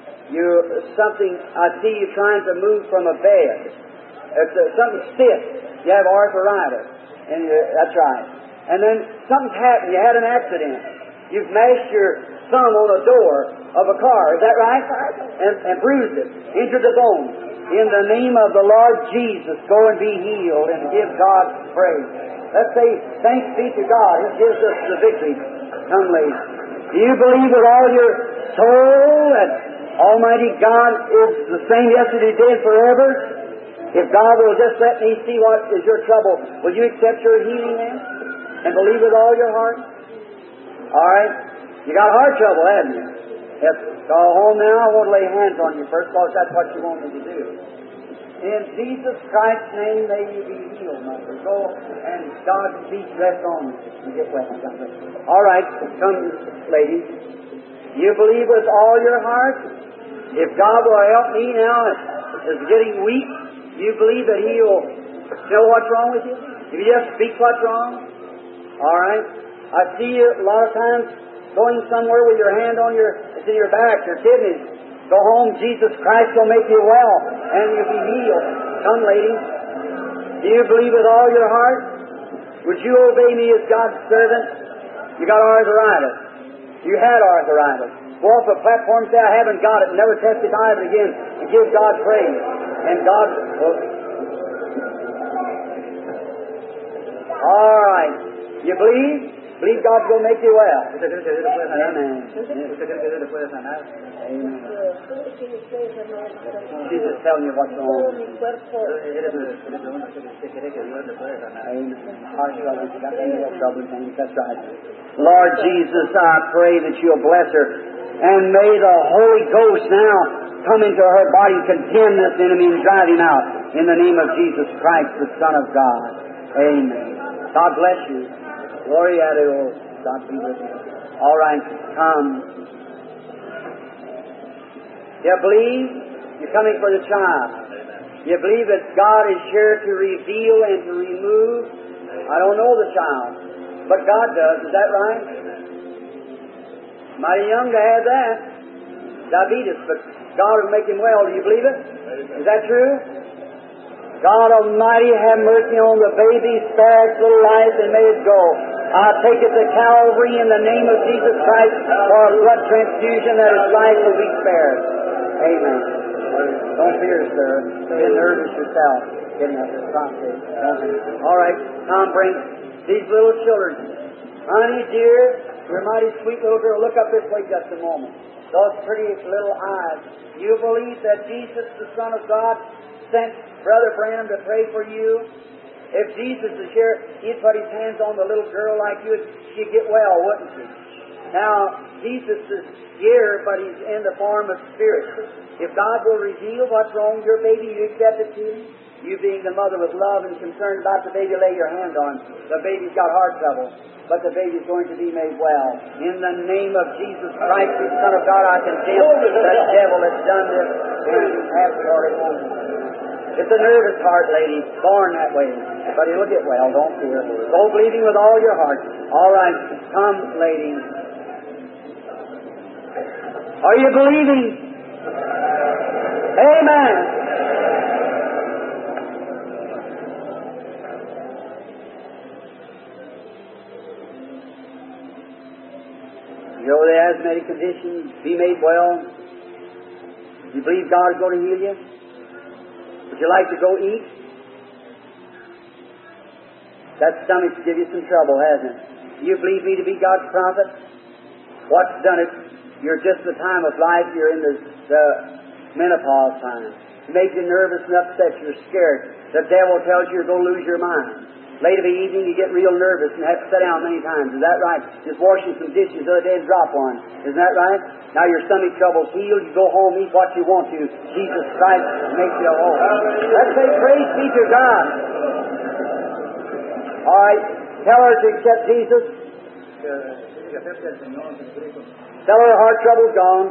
I see you trying to move from a bed. It's something stiff. You have arthritis. And that's right. and then something's happened. You had an accident. You've mashed your thumb on a door of a car. Is that right? And bruised it, injured the bone. In the name of the Lord Jesus, go and be healed and give God praise. Let's say, thanks be to God who gives us the victory. Come, ladies. Do you believe with all your soul that Almighty God is the same yesterday, today, and forever? If God will just let me see what is your trouble, will you accept your healing then? And believe with all your heart? All right. You got heart trouble, haven't you? Yes. Go home now. I want to lay hands on you first, because that's what you want me to do. In Jesus Christ's name, may you be healed, mother. Go and God's peace rest on you and get well. All right. Come, ladies. You believe with all your heart? If God will help me now, it's getting weak. You believe that He'll know what's wrong with you? If you just speak what's wrong? All right. I see you a lot of times going somewhere with your hand on it's in your back, your kidneys. Go home, Jesus Christ will make you well, and you'll be healed. Come, ladies. Do you believe with all your heart? Would you obey me as God's servant? You got arthritis. You had arthritis. Go off the platform and say, I haven't got it, and never testify of it again, and give God praise. And God will... All right. You believe? Believe God will make you well. Amen. Amen. She's just telling you what's wrong. Amen. That's right. Lord Jesus, I pray that you'll bless her. And may the Holy Ghost now come into her body and condemn this enemy and drive him out. In the name of Jesus Christ, the Son of God. Amen. God bless you. Glory a Dios. God be with you. All right, come. You believe? You're coming for the child. You believe that God is here to reveal and to remove? I don't know the child, but God does. Is that right? Mighty young to have that. Diabetes, but God will make him well. Do you believe it? Is that true? God Almighty, have mercy on the baby, spare its little life, and may it go. I take it to Calvary in the name of Jesus Christ for a blood transfusion that its life will be spared. Amen. Don't fear, sir. Get nervous yourself. Getting up this prostate. All right, Tom, bring these little children. Honey, dear, you're a mighty sweet little girl. Look up this way just a moment. Those pretty little eyes. You believe that Jesus, the Son of God, sent Brother Branham to pray for you? If Jesus is here, He'd put His hands on the little girl like you, she'd get well, wouldn't she? Now, Jesus is here, but He's in the form of spirit. If God will reveal what's wrong with your baby, you accept it to Him. You being the mother with love and concerned about the baby, lay your hand on. The baby's got heart trouble, but the baby's going to be made well. In the name of Jesus Christ, the Son of God, I condemn that devil that's done this and ask for it. It's a nervous heart, lady, born that way, but he'll get well, don't fear. Go believing with all your heart. All right, come, lady. Are you believing? Amen. You know the asthmatic condition, be made well. You believe God is going to heal you? Would you like to go eat? That stomach's give you some trouble, hasn't it? Do you believe me to be God's prophet? What's done it? You're just the time of life, you're in the menopause time. It makes you nervous and upset, you're scared. The devil tells you you're going to lose your mind. Late of the evening, you get real nervous and have to sit down many times. Is that right? Just washing some dishes the other day and drop one. Isn't that right? Now your stomach trouble's healed. You go home, eat what you want to. Jesus Christ makes you whole. Let's say praise be to God. All right. Tell her to accept Jesus. Tell her heart trouble's gone.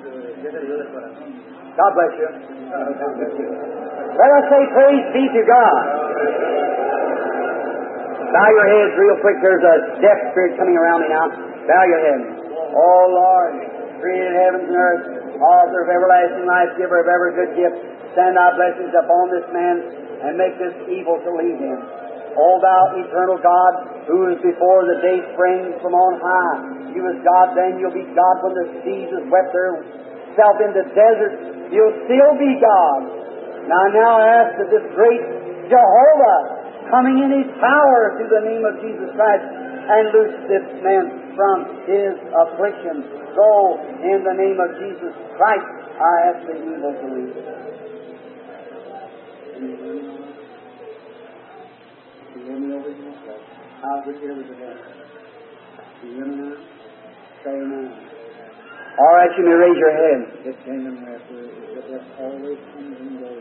God bless you. Let us say praise be to God. Bow your heads real quick. There's a deaf spirit coming around me now. Bow your head. Oh, Lord, creator of heavens and earth, author of everlasting life, giver of every good gift, send thy blessings upon this man and make this evil to leave him. O Thou eternal God, who is before the day springs from on high. You was God then, you'll be God when the seas has wept theirself into deserts. You'll still be God. Now I ask that this great Jehovah, coming in His power through the name of Jesus Christ, and loose this man from his affliction. So, in the name of Jesus Christ, I ask the evil to leave. You hear me over here? How's it here with the head? You hear me now? Say amen. All right, you may raise your head. This kingdom that always comes and goes.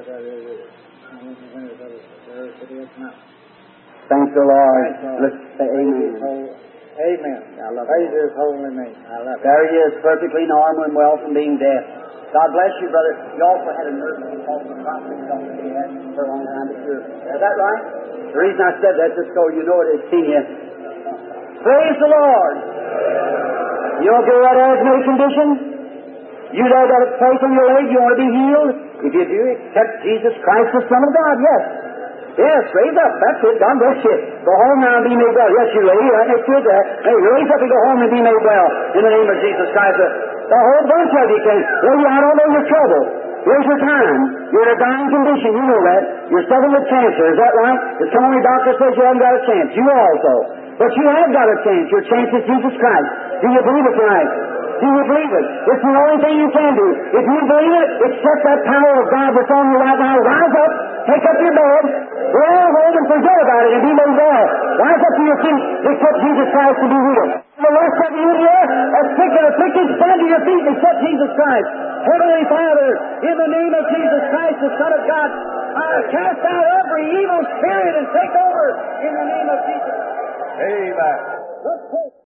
Thank the Lord. Let's say amen. Amen. Praise His holy name. I love it. There he is, perfectly normal and well from being deaf. God bless you, brother. You also had a nerve pulse of prophet that you had for a long time. Is that right? The reason I said that, just so you know it has seen you. Praise the Lord. You don't get that asthmatic condition? You know got a place on your leg, you want to be healed? If you do, accept Jesus Christ, the Son of God, yes. Yes, raise up. That's it. God bless you. Go home now and be made well. Yes, you lady, right next to it there. Hey, raise up and go home and be made well. In the name of Jesus Christ. The whole bunch of you can. Lady, I don't know your trouble. Here's your time. You're in a dying condition. You know that. You're suffering with cancer. Is that right? The only doctor says you haven't got a chance. You also. But you have got a chance. Your chance is Jesus Christ. Do you believe it tonight? Do you believe it? It's the only thing you can do. If you believe it, accept that power of God that's on you right now. Rise up, take up your bed, go home and forget about it and be made well. Rise up to your feet, accept Jesus Christ to be healed. The rest of you here, stand to your feet and accept Jesus Christ. Heavenly Father, in the name of Jesus Christ, the Son of God, I cast out every evil spirit and take over in the name of Jesus. Amen. Let's pray.